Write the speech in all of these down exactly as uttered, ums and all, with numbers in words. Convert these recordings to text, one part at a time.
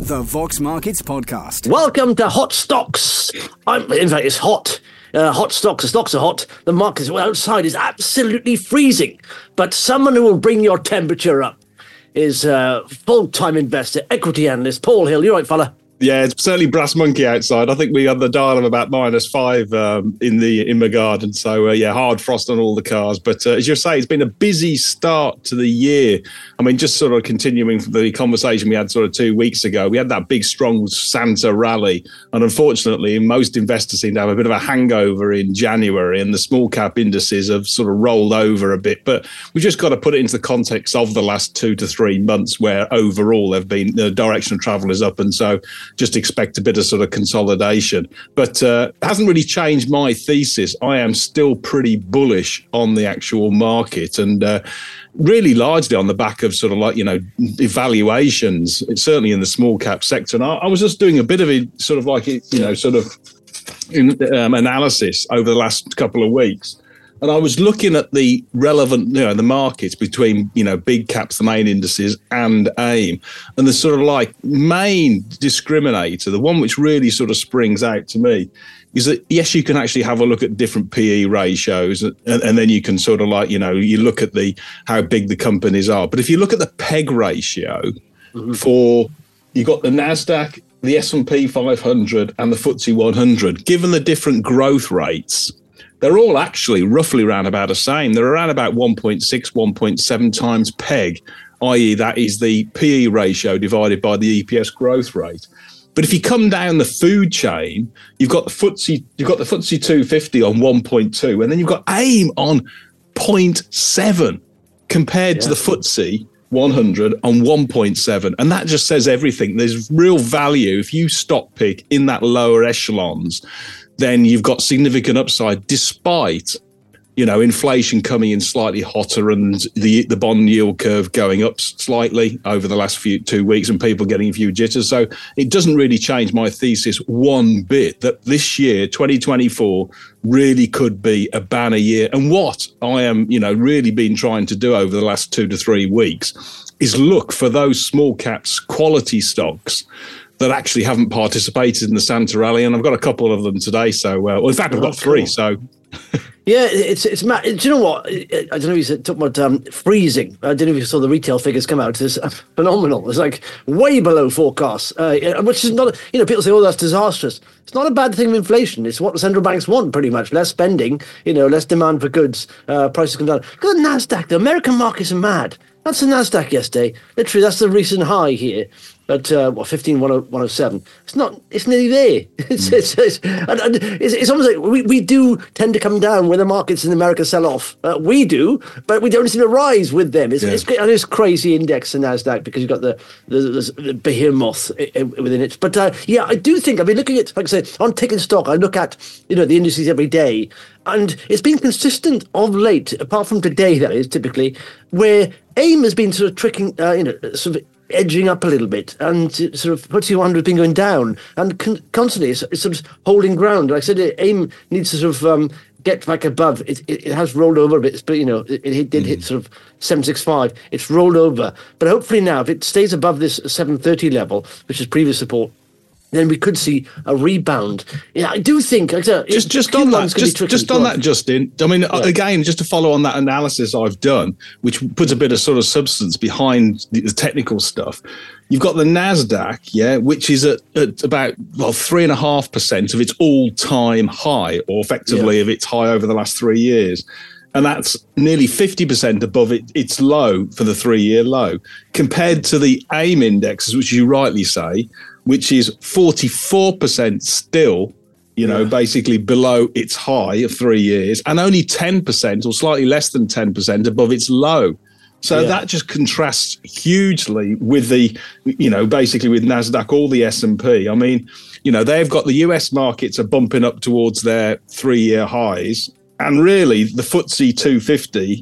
The Vox Markets Podcast. Welcome to Hot Stocks. I'm, in fact, it's hot. Uh, hot stocks. The stocks are hot. The market outside is absolutely freezing. But someone who will bring your temperature up is uh, full-time investor, equity analyst, Paul Hill. You right, fella? Yeah, it's certainly brass monkey outside. I think we had the dial of about minus five um, in the in my garden. So, uh, yeah, hard frost on all the cars. But uh, as you say, it's been a busy start to the year. I mean, just sort of continuing from the conversation we had sort of two weeks ago, we had that big, strong Santa rally. And unfortunately, most investors seem to have a bit of a hangover in January, and the small cap indices have sort of rolled over a bit. But we've just got to put it into the context of the last two to three months where overall they've been, the direction of travel is up. And so just expect a bit of sort of consolidation. But uh, it hasn't really changed my thesis. I am still pretty bullish on the actual market, and uh, really largely on the back of sort of like, you know, evaluations, certainly in the small cap sector. And I, I was just doing a bit of it, sort of like, you know, sort of in, um, analysis over the last couple of weeks. And I was looking at the relevant, you know, the markets between, you know, big caps, the main indices, and AIM. And the sort of like main discriminator, the one which really sort of springs out to me, is that, yes, you can actually have a look at different P E ratios, and, and then you can sort of like, you know, you look at the how big the companies are. But if you look at the P E G ratio mm-hmm. for, you've got the NASDAQ, the S and P five hundred and the F T S E one hundred, given the different growth rates, they're all actually roughly around about the same. They're around about one point six, one point seven times P E G, that is that is the P E ratio divided by the E P S growth rate. But if you come down the food chain, you've got the F T S E, you've got the F T S E two fifty on one point two, and then you've got AIM on zero point seven compared yeah. to the F T S E one hundred on one point seven. And that just says everything. There's real value. If you stock pick in that lower echelons, then you've got significant upside despite, you know, inflation coming in slightly hotter and the the bond yield curve going up slightly over the last few two weeks and people getting a few jitters. So it doesn't really change my thesis one bit that this year, twenty twenty-four, really could be a banner year. And what I am, you know, really been trying to do over the last two to three weeks is look for those small caps, quality stocks that actually haven't participated in the Santa rally, and I've got a couple of them today. So, uh, well, in fact, I've got three. So, yeah, it's it's. Do you know what? I don't know if you talked about um, freezing. I don't know if you saw the retail figures come out. It's phenomenal. It's like way below forecasts, uh, which is not. You know, people say, "Oh, that's disastrous." It's not a bad thing with inflation. It's what the central banks want, pretty much. Less spending, you know, less demand for goods. Uh, prices come down. Look at the NASDAQ. The American markets are mad. That's the NASDAQ yesterday. Literally, that's the recent high here at uh, what fifteen one oh seven. It's not. It's nearly there. It's it's it's, and, and it's, it's almost like we, we do tend to come down when the markets in America sell off. Uh, we do, but we don't seem to rise with them. It's yeah. it's, and it's crazy index in NASDAQ because you've got the the, the, the behemoth within it. But uh, yeah, I do think. I mean, looking at, like I say, on Tick and Stock, I look at, you know, the indices every day, and it's been consistent of late, apart from today, that is typically, where AIM has been sort of tricking, uh, you know, sort of edging up a little bit, and sort of F T S E one hundred has been going down, and con- constantly it's, it's sort of holding ground. Like I said, AIM needs to sort of um, get back above. It, it, it has rolled over a bit, but, you know, it, it did mm. hit sort of seven sixty-five. It's rolled over. But hopefully now, if it stays above this seven thirty level, which is previous support, then we could see a rebound. Yeah, I do think. Like, uh, just just on that, just, just on that, Justin. I mean, yeah. again, just to follow on that analysis I've done, which puts a bit of sort of substance behind the, the technical stuff. You've got the NASDAQ, yeah, which is at, at about well three and a half percent of its all-time high, or effectively yeah. of its high over the last three years. And that's nearly fifty percent above it, its low for the three-year low, compared to the AIM indexes, which you rightly say, which is forty-four percent still, you know, yeah. basically below its high of three years, and only ten percent or slightly less than ten percent above its low. So yeah. that just contrasts hugely with the, you know, basically with NASDAQ or the S and P. I mean, you know, they've got the U S markets are bumping up towards their three-year highs, and really the F T S E two fifty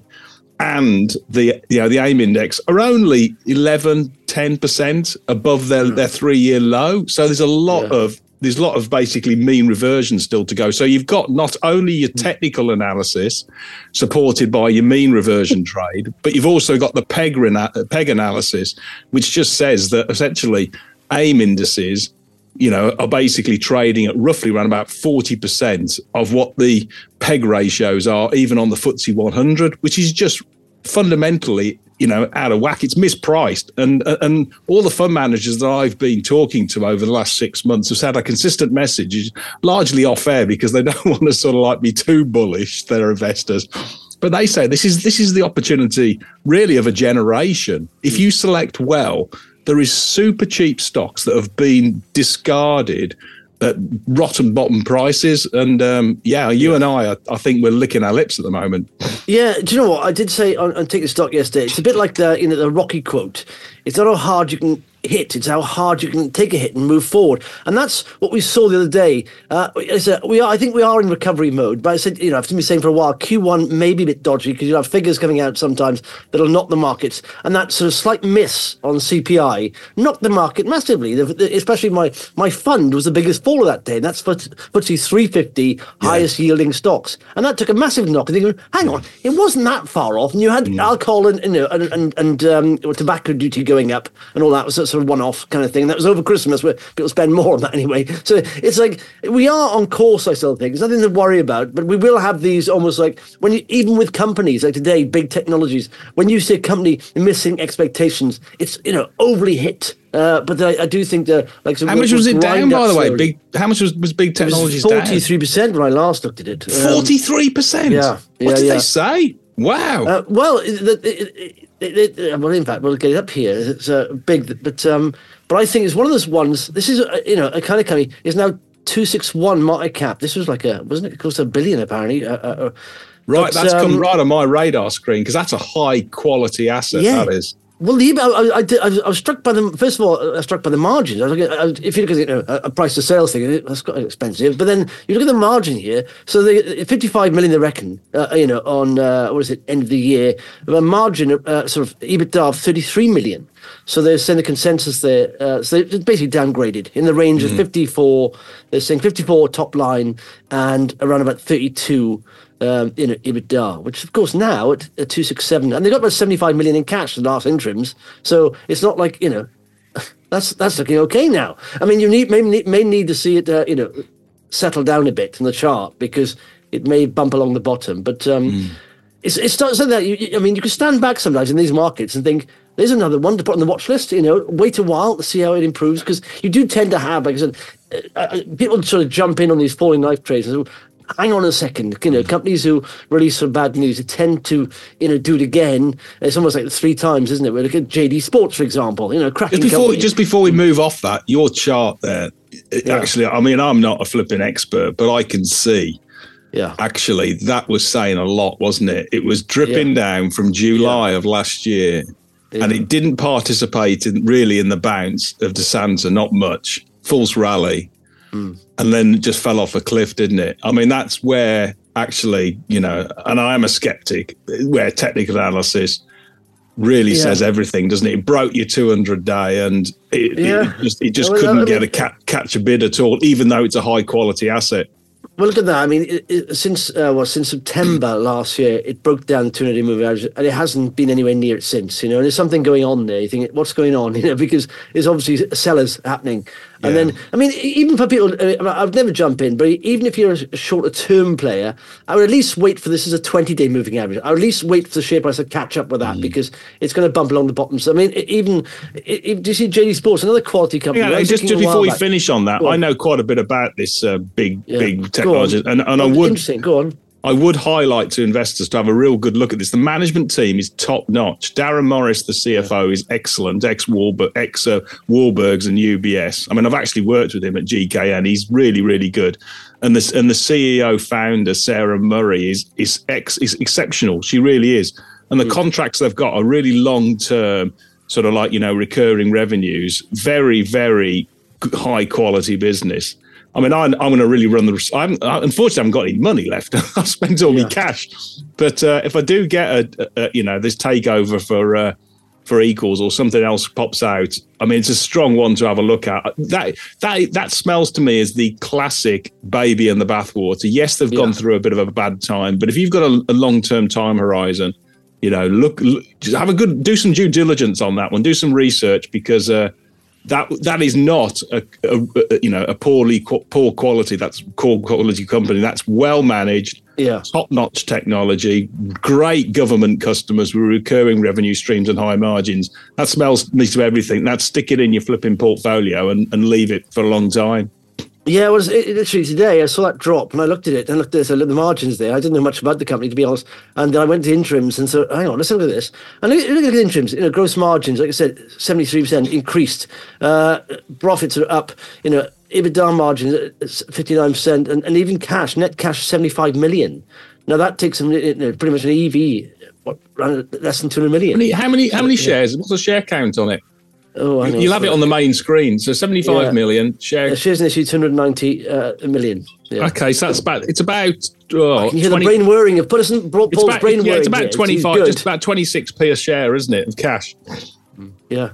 and the, you know, the AIM index are only eleven, ten percent above their, their three-year low. So there's a lot yeah. of there's a lot of basically mean reversion still to go. So you've got not only your technical analysis supported by your mean reversion trade, but you've also got the P E G, P E G analysis, which just says that essentially AIM indices, you know, are basically trading at roughly around about forty percent of what the peg ratios are, even on the F T S E one hundred, which is just fundamentally, you know, out of whack. It's mispriced. And and all the fund managers that I've been talking to over the last six months have said a consistent message, is largely off air because they don't want to sort of like be too bullish, their investors. But they say this is this is the opportunity really of a generation. If you select well, there is super cheap stocks that have been discarded at rotten bottom prices. And um, yeah, you yeah. and I, I, I think we're licking our lips at the moment. Yeah, do you know what? I did say on, on Take the Stock yesterday, it's a bit like the, you know, the Rocky quote. It's not how hard you can hit, it's how hard you can take a hit and move forward. And that's what we saw the other day. Uh, a, we are, I think we are in recovery mode, but I said, you know, I've been saying for a while, Q one may be a bit dodgy because you have figures coming out sometimes that'll knock the markets. And that sort of slight miss on C P I knocked the market massively. The, the, especially my my fund was the biggest fall of that day. And that's F T S E three fifty, yeah. highest yielding stocks. And that took a massive knock. And thinking, hang on, it wasn't that far off. And you had mm. alcohol and, you know, and, and, and um, tobacco duty going up and all that was sort of one-off kind of thing. That was over Christmas where people spend more on that anyway. So it's like we are on course, I still think. There's nothing to worry about, but we will have these almost like when you, even with companies like today, big technologies, when you see a company missing expectations, it's, you know, overly hit. Uh, but I, I do think that like so how much was it down, by the way? Big how much was, was big technologies down? forty-three percent when I last looked at it. forty-three percent? Yeah. yeah what did yeah. they say? Wow. Uh, well, it, it, it, it, it, well, in fact, we'll get it up here. It's uh, big, but um, but I think it's one of those ones. This is uh, you know a kind of company is now two sixty-one market cap. This was like a wasn't it? It cost a billion apparently. Uh, uh, right, but, that's um, come right on my radar screen because that's a high quality asset. Yeah. That is. Well, the, I, I, did, I was struck by the first of all. I was struck by the margins. I was like, I, if you look at you know, a price to sales thing, that's quite expensive. But then you look at the margin here. So the fifty-five million they reckon, uh, you know, on uh, what is it, end of the year, a margin uh, sort of EBITDA of thirty-three million. So they're saying the consensus there. Uh, so they're basically downgraded in the range mm-hmm. of fifty-four. They're saying fifty-four top line and around about thirty-two. Um, you know, EBITDA, which of course now at, at two sixty-seven, and they got about seventy-five million in cash in the last interims. So it's not like, you know, that's that's looking okay now. I mean, you need may need, may need to see it, uh, you know, settle down a bit in the chart because it may bump along the bottom. But um, mm. it's it's not something that you, I mean, you can stand back sometimes in these markets and think there's another one to put on the watch list. You know, wait a while to see how it improves because you do tend to have, like I said, uh, people sort of jump in on these falling knife trades. And, hang on a second, you know, companies who release some bad news tend to, you know, do it again. It's almost like three times, isn't it? We look at J D Sports, for example, you know, cracking just before, company. Just before we move off that, your chart there, yeah. actually, I mean, I'm not a flipping expert, but I can see, yeah, actually, that was saying a lot, wasn't it? It was dripping yeah. down from July yeah. of last year, yeah. and it didn't participate in, really in the bounce of DeSanta, not much. False rally. Mm. And then just fell off a cliff, didn't it? I mean, that's where actually, you know, and I am a skeptic, where technical analysis really yeah. says everything, doesn't it? It broke your two hundred day and it, yeah. it just, it just well, couldn't I mean, get a ca- catch a bid at all, even though it's a high quality asset. Well, look at that. I mean, it, it, since uh, well, since September last year, it broke down two hundred day moving average, and it hasn't been anywhere near it since. You know, and there's something going on there. You think, what's going on? You know, because there's obviously sellers happening. And yeah. then, I mean, even for people, I mean, I'd never jump in, but even if you're a shorter term player, I would at least wait for this as a twenty day moving average. I would at least wait for the share price to catch up with that mm. because it's going to bump along the bottom. So, I mean, even, it, do you see J D Sports, another quality company? Yeah, just, just before we back. finish on that, I know quite a bit about this uh, big, yeah. big technology. And, and I would, interesting. Go on. I would highlight to investors to have a real good look at this. The management team is top notch. Darren Morris, the C F O, is excellent. Ex Warburg, ex uh, Warburgs and U B S. I mean, I've actually worked with him at G K N. He's really, really good. And the and the C E O founder Sarah Murray is is ex is exceptional. She really is. And the mm. contracts they've got are really long term, sort of like, you know, recurring revenues. Very, very high quality business. I mean, I'm, I'm going to really run the. I'm, unfortunately, I haven't got any money left. I've spent all yeah. my cash. But uh, if I do get a, a, you know, this takeover for uh, for Equals or something else pops out, I mean, it's a strong one to have a look at. That that that smells to me as the classic baby in the bathwater. Yes, they've yeah. gone through a bit of a bad time, but if you've got a, a long term time horizon, you know, look, look, just have a good, do some due diligence on that one, do some research because. Uh, that that is not a, a, a you know a poorly poor quality. That's poor quality company. That's well managed. Yeah. Top-notch technology, great government customers with recurring revenue streams and high margins. That smells me to everything. That's stick it in your flipping portfolio and, and leave it for a long time. Yeah, it was it, literally today. I saw that drop and I looked at it and looked at the margins there. I didn't know much about the company, to be honest. And then I went to interims and so, hang on, let's look at this. And look, look at the interims. You know, gross margins, like I said, seventy-three percent increased. Uh, profits are up. You know, EBITDA margin fifty-nine percent, and, and even cash, net cash, sevenify million. Now that takes them, you know, pretty much an E V, what, less than two hundred million. How many, how many, how many shares? What's the share count on it? Oh, I know. You'll have it on the main screen. So seventy-five yeah. million shares. Uh, shares in issue two hundred ninety uh, million. Yeah. Okay, so that's about. It's about. Oh, I can hear twenty, the brain whirring. Of put us in Paul's it's about, brain yeah, whirring. It's about here. twenty-five. It's just about twenty-six p a share, isn't it, of cash? Yeah.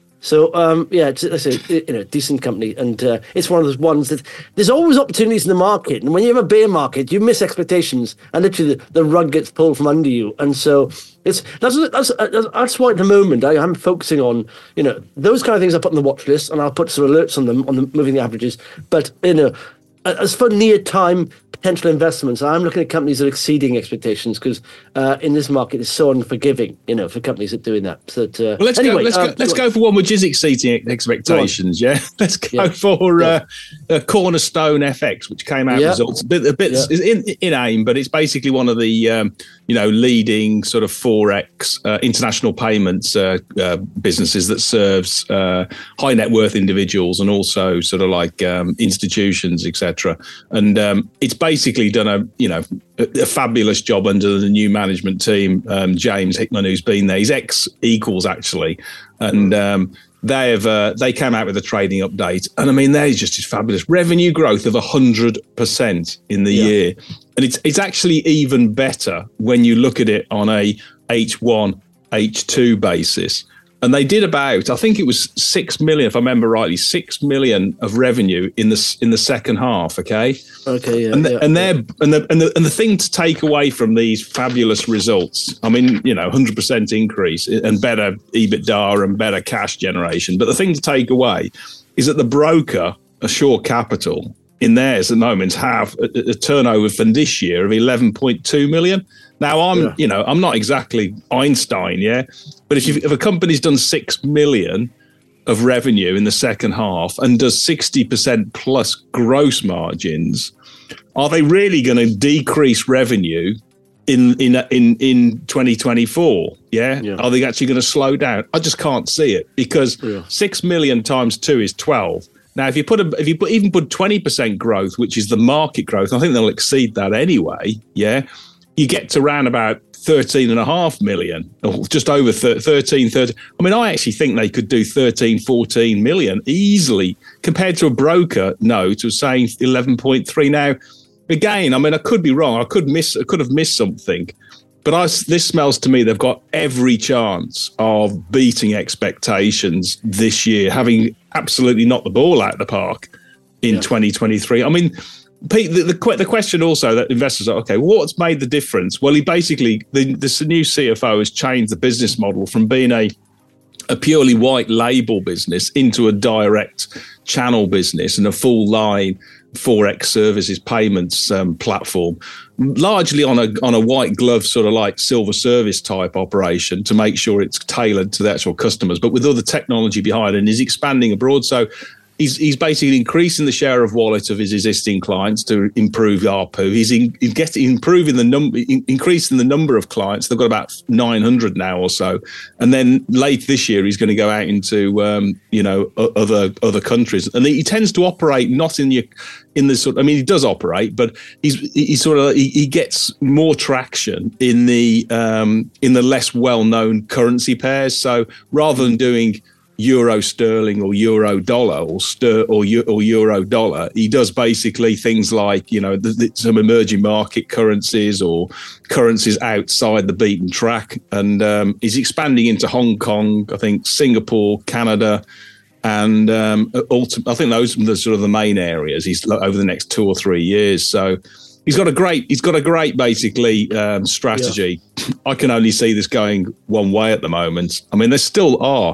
So um, yeah, it's, it's a you know decent company, and uh, it's one of those ones that there's always opportunities in the market, and when you have a bear market, you miss expectations, and literally the, the rug gets pulled from under you, and so it's that's that's that's why at the moment I am focusing on you know those kind of things I put on the watch list, and I'll put some alerts on them on the moving the averages, but you know as for near time potential investments, I'm looking at companies that are exceeding expectations because uh, in this market it's so unforgiving, you know, for companies that are doing that. So that, uh, well, let's anyway, go. Let's um, go. Let's go for one which is exceeding expectations. Yeah, let's go yeah. for yeah. uh, uh, Cornerstone F X, which came out yeah. results a bit, a bit yeah. in in AIM, but it's basically one of the um, you know leading sort of forex uh, international payments uh, uh, businesses that serves uh, high net worth individuals and also sort of like um, institutions, et cetera. And um, it's basically done a you know a, a fabulous job under the new management team, um, James Hickman, who's been there. He's ex Equals actually, and um, they have uh, they came out with a trading update, and I mean there's just fabulous revenue growth of a hundred percent in the yeah. year, and it's it's actually even better when you look at it on a H one H two basis. And they did about, I think it was six million, if I remember rightly, six million of revenue in the in the second half. Okay. Okay. Yeah. And the, yeah, and yeah. they're and the, and the and the thing to take away from these fabulous results, I mean, you know, one hundred percent increase and better EBITDA and better cash generation. But the thing to take away is that the broker, Assure Capital, in theirs at the moment have a, a turnover for this year of eleven point two million. Now, I'm, yeah. you know, I'm not exactly Einstein, yeah, but if, if a company's done six million of revenue in the second half and does sixty percent plus gross margins, are they really going to decrease revenue in in in in twenty twenty-four? Yeah, yeah. Are they actually going to slow down? I just can't see it because yeah. six million times two is twelve. Now, if you put a, if you put even put twenty percent growth, which is the market growth, I think they'll exceed that anyway. Yeah. You get to around about thirteen and a half million or just over thirteen, thirteen. I mean, I actually think they could do thirteen, fourteen million easily compared to a broker note of saying eleven point three. Now, again, I mean, I could be wrong. I could miss, I could have missed something, but I, this smells to me they've got every chance of beating expectations this year, having absolutely knocked the ball out of the park in yeah. twenty twenty-three. I mean, Pete, the, the the question also that investors are, okay, what's made the difference? Well, he basically, the, this new C F O has changed the business model from being a a purely white label business into a direct channel business and a full line forex services payments um, platform, largely on a on a white glove sort of like silver service type operation to make sure it's tailored to the actual customers, but with other technology behind it, and is expanding abroad. So He's, he's basically increasing the share of wallet of his existing clients to improve A R P U. He's in, in getting, improving the number, in, increasing the number of clients. They've got about nine hundred now or so. And then late this year, he's going to go out into, um, you know, other other countries. And he tends to operate not in your, in the sort. I mean, he does operate, but he's he sort of he, he gets more traction in the um, in the less well known currency pairs. So rather than doing euro sterling or euro dollar or ster or, or euro dollar, he does basically things like, you know, the, the, some emerging market currencies or currencies outside the beaten track. And um, he's expanding into Hong Kong, I think Singapore, Canada, and um, ulti- I think those are the sort of the main areas he's over the next two or three years. So he's got a great, he's got a great basically um, strategy. Yeah. I can only see this going one way at the moment. I mean, there still are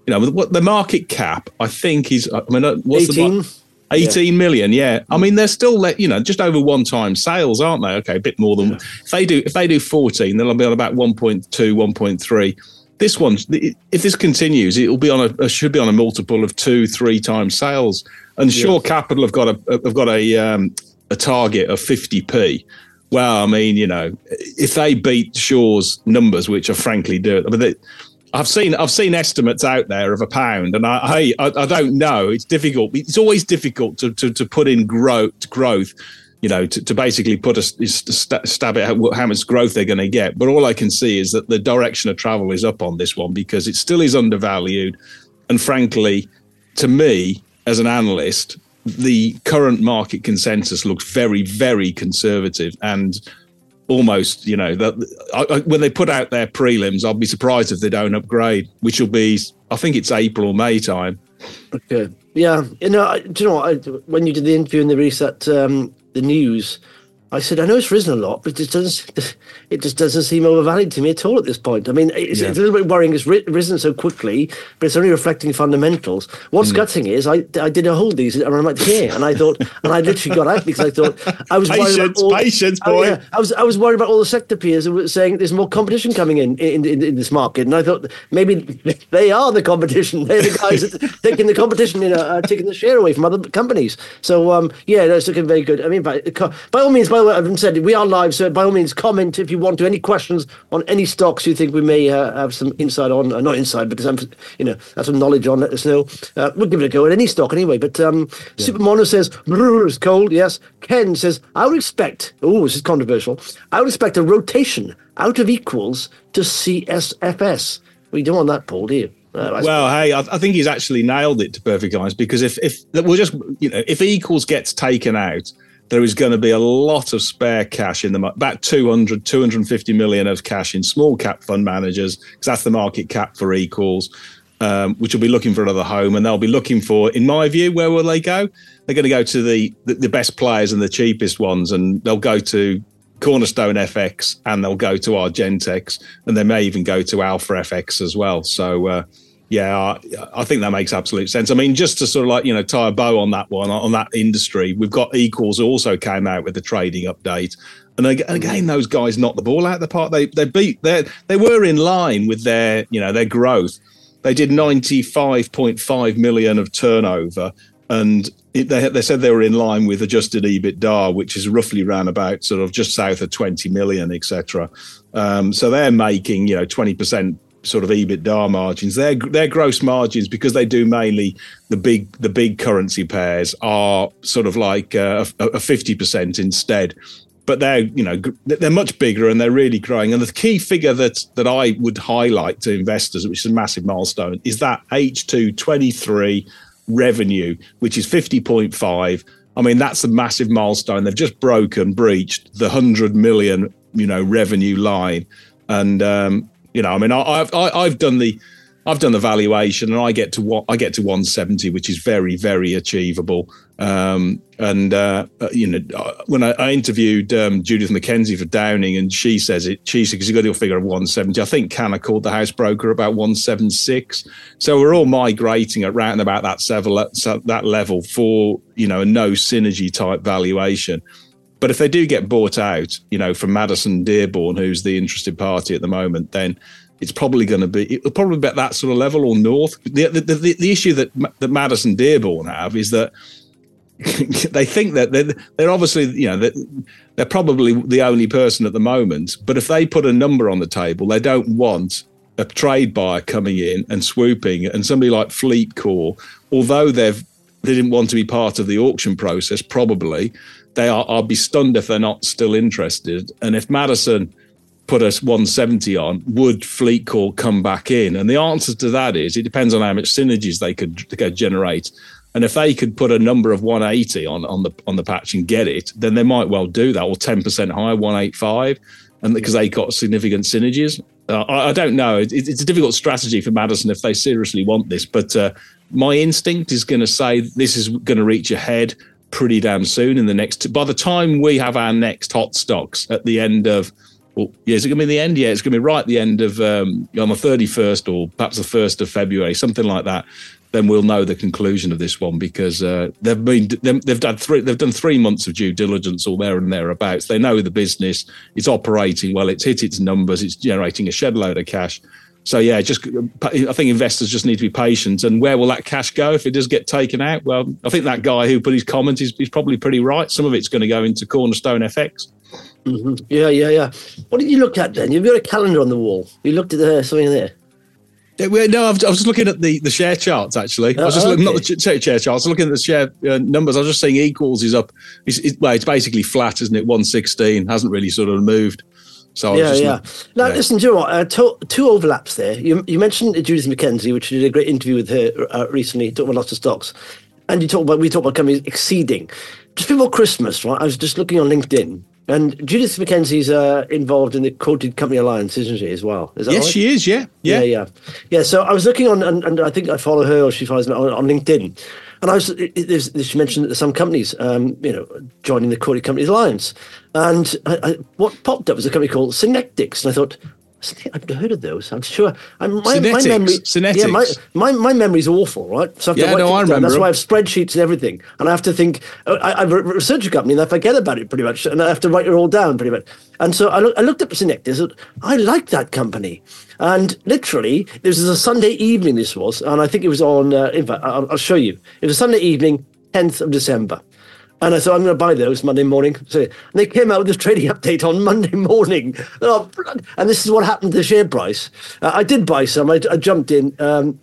you know, what the market cap, I think is, I mean, what's eighteen? the eighteen yeah. million, yeah. I mean, they're still, let you know, just over one time sales, aren't they? Okay, a bit more than, yeah. if they do, if they do fourteen, they'll be on about one point two, one point three. This one, if this continues, it will be on a, should be on a multiple of two, three times sales. And Shore yeah. Capital have got a, have got a, um, a target of fifty p. Well, I mean, you know, if they beat Shore's numbers, which are frankly do, I mean, they, I've seen I've seen estimates out there of a pound, and I I, I don't know. It's difficult. It's always difficult to to, to put in growth growth, you know, to, to basically put a stab at how, how much growth they're going to get. But all I can see is that the direction of travel is up on this one because it still is undervalued, and frankly, to me as an analyst, the current market consensus looks very, very conservative and almost, you know, that I, I, when they put out their prelims, I'll be surprised if they don't upgrade, which will be, I think it's April or May time. Okay. Yeah. You know, I, do you know what? I, when you did the interview and they reset um, the news, I said, I know it's risen a lot, but it just doesn't, it just doesn't seem overvalued to me at all at this point. I mean, it's, yeah. it's a little bit worrying. It's risen so quickly, but it's only reflecting fundamentals. What's mm. gutting is I I did a hold these and I'm like, yeah, and I thought, and I literally got out because I thought I was patience, worried about all, patience, boy. Oh, yeah, I was I was worried about all the sector peers who were saying there's more competition coming in in, in in this market, and I thought maybe they are the competition. They're the guys that are taking the competition, you know, uh, taking the share away from other companies. So um, yeah, that's looking very good. I mean, by, by all means, by the way, I've said we are live, so by all means, comment if you want to. Any questions on any stocks you think we may uh, have some insight on? Uh, not insight, but some, you know, have some knowledge on. Let us know. Uh, we'll give it a go at any stock anyway. But um, yeah. Super Mono says it's cold. Yes. Ken says I would expect. Oh, this is controversial. I would expect a rotation out of equals to C S F S. Well, you don't want that, Paul, do you? Uh, well, hey, I, I think he's actually nailed it to perfect eyes because if if we'll just you know if equals gets taken out, there is going to be a lot of spare cash in the about two hundred, two hundred fifty million of cash in small cap fund managers because that's the market cap for equals, um, which will be looking for another home, and they'll be looking for, in my view, where will they go? They're going to go to the the, the best players and the cheapest ones, and they'll go to Cornerstone F X and they'll go to Argentex, and they may even go to Alpha F X as well. So. Uh, Yeah, I, I think that makes absolute sense. I mean, just to sort of like, you know, tie a bow on that one, on that industry, we've got Equals who also came out with the trading update. And again, those guys knocked the ball out of the park. They they beat, they they were in line with their, you know, their growth. They did ninety-five point five million of turnover. And it, they, they said they were in line with adjusted EBITDA, which is roughly around about sort of just south of twenty million, et cetera. Um, so they're making, you know, twenty percent sort of EBITDA margins. Their their gross margins, because they do mainly the big the big currency pairs, are sort of like uh, a, a fifty percent instead. But they're you know they're much bigger and they're really growing. And the key figure that that I would highlight to investors, which is a massive milestone, is that H two twenty-three revenue, which is fifty point five. I mean, that's a massive milestone. They've just broken, breached the one hundred million you know revenue line, and um, You know, I mean, I, I've I, I've done the, I've done the valuation, and I get to what I get to one seventy, which is very, very achievable. Um, and uh, you know, when I, I interviewed um, Judith McKenzie for Downing, and she says it, she said because you got to figure of one seventy. I think Canaccord, the house broker, about one seventy-six. So we're all migrating at around about that level, that level for you know a no synergy type valuation. But if they do get bought out, you know, from Madison Dearborn, who's the interested party at the moment, then it's probably going to be it'll probably be at that sort of level or north. The the the, the issue that that Madison Dearborn have is that they think that they're, they're obviously you know they're, they're probably the only person at the moment. But if they put a number on the table, they don't want a trade buyer coming in and swooping, and somebody like FleetCor, although they've they didn't want to be part of the auction process, probably. They are, I'll be stunned if they're not still interested. And if Madison put us one seventy on, would FleetCor come back in? And the answer to that is it depends on how much synergies they could, they could generate. And if they could put a number of one eighty on, on the on the patch and get it, then they might well do that, or ten percent higher, one eighty-five, and because they got significant synergies. Uh, I, I don't know. It, it's a difficult strategy for Madison if they seriously want this. But uh, my instinct is going to say this is going to reach a head pretty damn soon in the next, by the time we have our next hot stocks at the end of Well, yeah, is it going to be the end? Yeah, it's going to be right at the end of um, on the thirty-first or perhaps the first of February, something like that. Then we'll know the conclusion of this one because uh, they've been they've done three they've done three months of due diligence or there and thereabouts. They know the business, it's operating well, it's hit its numbers, it's generating a shed load of cash. So yeah, just I think investors just need to be patient. And where will that cash go if it does get taken out? Well, I think that guy who put his comment is he's probably pretty right. Some of it's going to go into Cornerstone F X. Mm-hmm. Yeah, yeah, yeah. What did you look at then? You've got a calendar on the wall. You looked at the, something there. No, I was just looking at the, the share charts, actually. I was just oh, looking, okay. not the ch- share charts, I was looking at the share uh, numbers. I was just saying equals is up. It's, it, well, it's basically flat, isn't it? one sixteen, hasn't really sort of moved. So I was yeah, just yeah. look, Now, yeah. listen, do you know what? Uh, to, two overlaps there. You, you mentioned Judith McKenzie, which you did a great interview with her uh, recently, talking about lots of stocks. And you talk about, we talked about companies exceeding. Just before Christmas, right, I was just looking on LinkedIn. And Judith McKenzie's uh, involved in the Quoted Company Alliance, isn't she, as well? Is that yes, right? she is, yeah. Yeah, yeah. Yeah, yeah. So I was looking on, and, and I think I follow her or she follows me on, on LinkedIn. And I was, it, it, she mentioned that some companies, um, you know, joining the Quoted Companies Alliance. And I, I, what popped up was a company called Synectics. And I thought, I've heard of those. I'm sure. I'm, my, my memory, Synetics. Yeah, my, my my memory's awful, right? So I have to yeah, write no, I things down. remember. That's why I have spreadsheets and everything, and I have to think. I, I research a company and I forget about it pretty much, and I have to write it all down pretty much. And so I, look, I looked up Synectics. I like that company, and literally, this was a Sunday evening. This was, and I think it was on. Uh, in fact, I'll, I'll show you. It was a Sunday evening, tenth of December. And I thought, I'm going to buy those Monday morning. So and they came out with this trading update on Monday morning. Oh, and this is what happened to the share price. Uh, I did buy some. I, I jumped in. Um,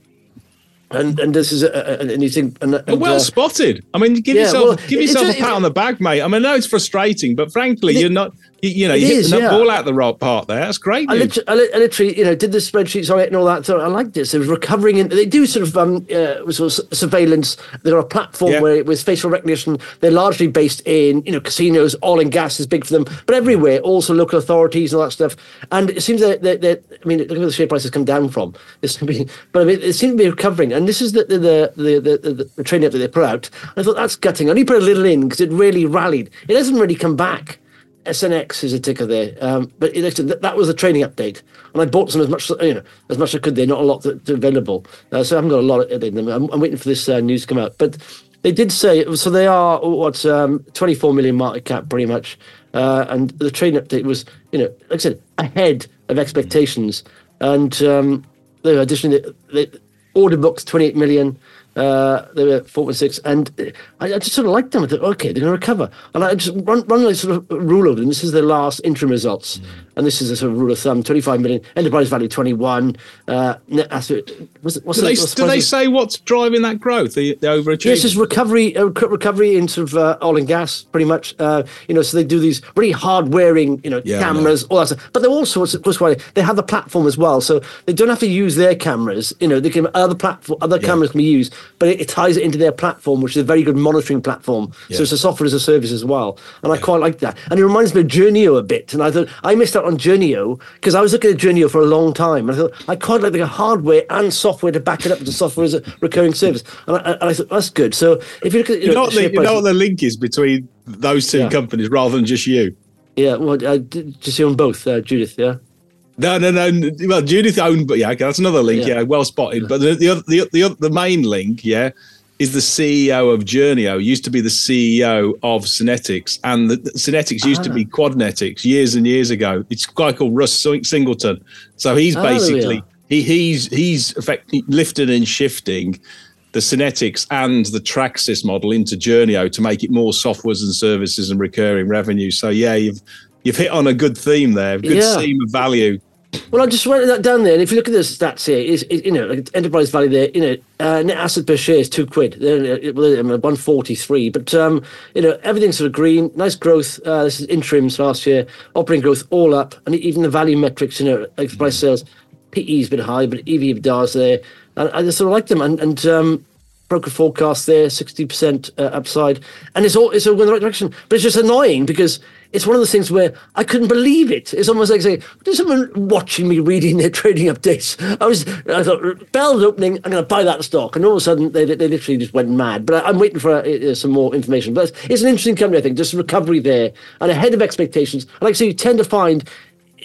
and and this is a, and you think and, and, well uh, spotted. I mean, give yeah, yourself well, give yourself it's, a pat on the back, mate. I mean, I know it's frustrating, but frankly, it, you're not. You, you know, you is, hit the yeah. ball out the right part there. That's great I news. literally, I li- I literally, you know, did the spreadsheets on it and all that. So I liked this. It was recovering, in, they do sort of um, uh, sort of surveillance. They're a platform Yeah. where with facial recognition, they're largely based in, you know, casinos. Oil and gas is big for them, but everywhere, also local authorities and all that stuff. And it seems that, that, that I mean, look at where the share price has come down from. It's been, but I mean, it seems to be recovering. And this is the the the the, the, the, the training that they put out. I thought that's gutting. I only put a little in because it really rallied. It hasn't really come back. S N X is a ticker there, um, but it, that, that was a trading update, and I bought some as much you know as much as I could. There, not a lot to, to available, uh, so I haven't got a lot in them. I'm, I'm waiting for this uh, news to come out, but they did say so. They are what um, twenty-four million market cap, pretty much, uh, and the trading update was you know like I said ahead of expectations, and um, they additionally the, the order books twenty-eight million. Uh, they were four point six, and I, I just sort of liked them. I thought, okay, they're going to recover. And I just run, run like sort of rule over them. This is their last interim results, mm. and this is a sort of rule of thumb: twenty-five million, enterprise value twenty-one. Uh, net asset. Was it, what's do, the, they, what's do they say what's driving that growth? The, the overachievement. Yes, it's recovery, uh, recovery in sort of uh, oil and gas, pretty much. Uh, you know, so they do these really hard-wearing, you know, Yeah, cameras, all that stuff. But they're also, of course, why they have the platform as well, so they don't have to use their cameras. You know, they can other platform, other Yeah. cameras can be used, but it, it ties it into their platform, which is a very good monitoring platform. Yeah. So it's a software as a service as well, and I quite like that. And it reminds me of Journeo a bit. And I thought I missed out on Journeo because I was looking at Journeo for a long time. And I thought I quite like the hardware and software to back it up as a software as a recurring service. And I, and I thought that's good. So if you look at you, You know, know, what the, share you know prices- what the link is between those two Yeah. companies rather than just you? yeah, well, uh, d- just you on both, uh, Judith. Yeah. No, no, no. Well, Judith owned, but yeah, okay, that's another link. Yeah. Yeah, well spotted. But the the other, the the, other, the main link, yeah, is the C E O of Journeo. Used to be the C E O of Synetics, and the, the Synetics used Ah. to be Quadnetics years and years ago. It's a guy called Russ Singleton. So he's Oh, there we basically are. he he's he's effectively lifted and shifting the Synetics and the Traxys model into Journeo to make it more softwares and services and recurring revenue. So yeah, you've you've hit on a good theme there, good Yeah. theme of value. Well, I just went that down there, and if you look at the stats here, is you know, like enterprise value there, you know, uh, net asset per share is two quid, they're, well, one forty three. But um, you know, everything's sort of green, nice growth. Uh, this is interims last year, operating growth all up, and even the value metrics, you know, like price sales, P E is a bit high, but E V E B D A is there, and I just sort of like them. And and um, broker forecast there, sixty percent uh, upside, and it's all it's all going in the right direction. But it's just annoying because it's one of those things where I couldn't believe it. It's almost like saying, "There's someone watching me reading their trading updates." I was, I thought, bell's opening, I'm going to buy that stock, and all of a sudden they they literally just went mad. But I, I'm waiting for uh, some more information. But it's, it's an interesting company, I think. Just recovery there and ahead of expectations. And like I say, you tend to find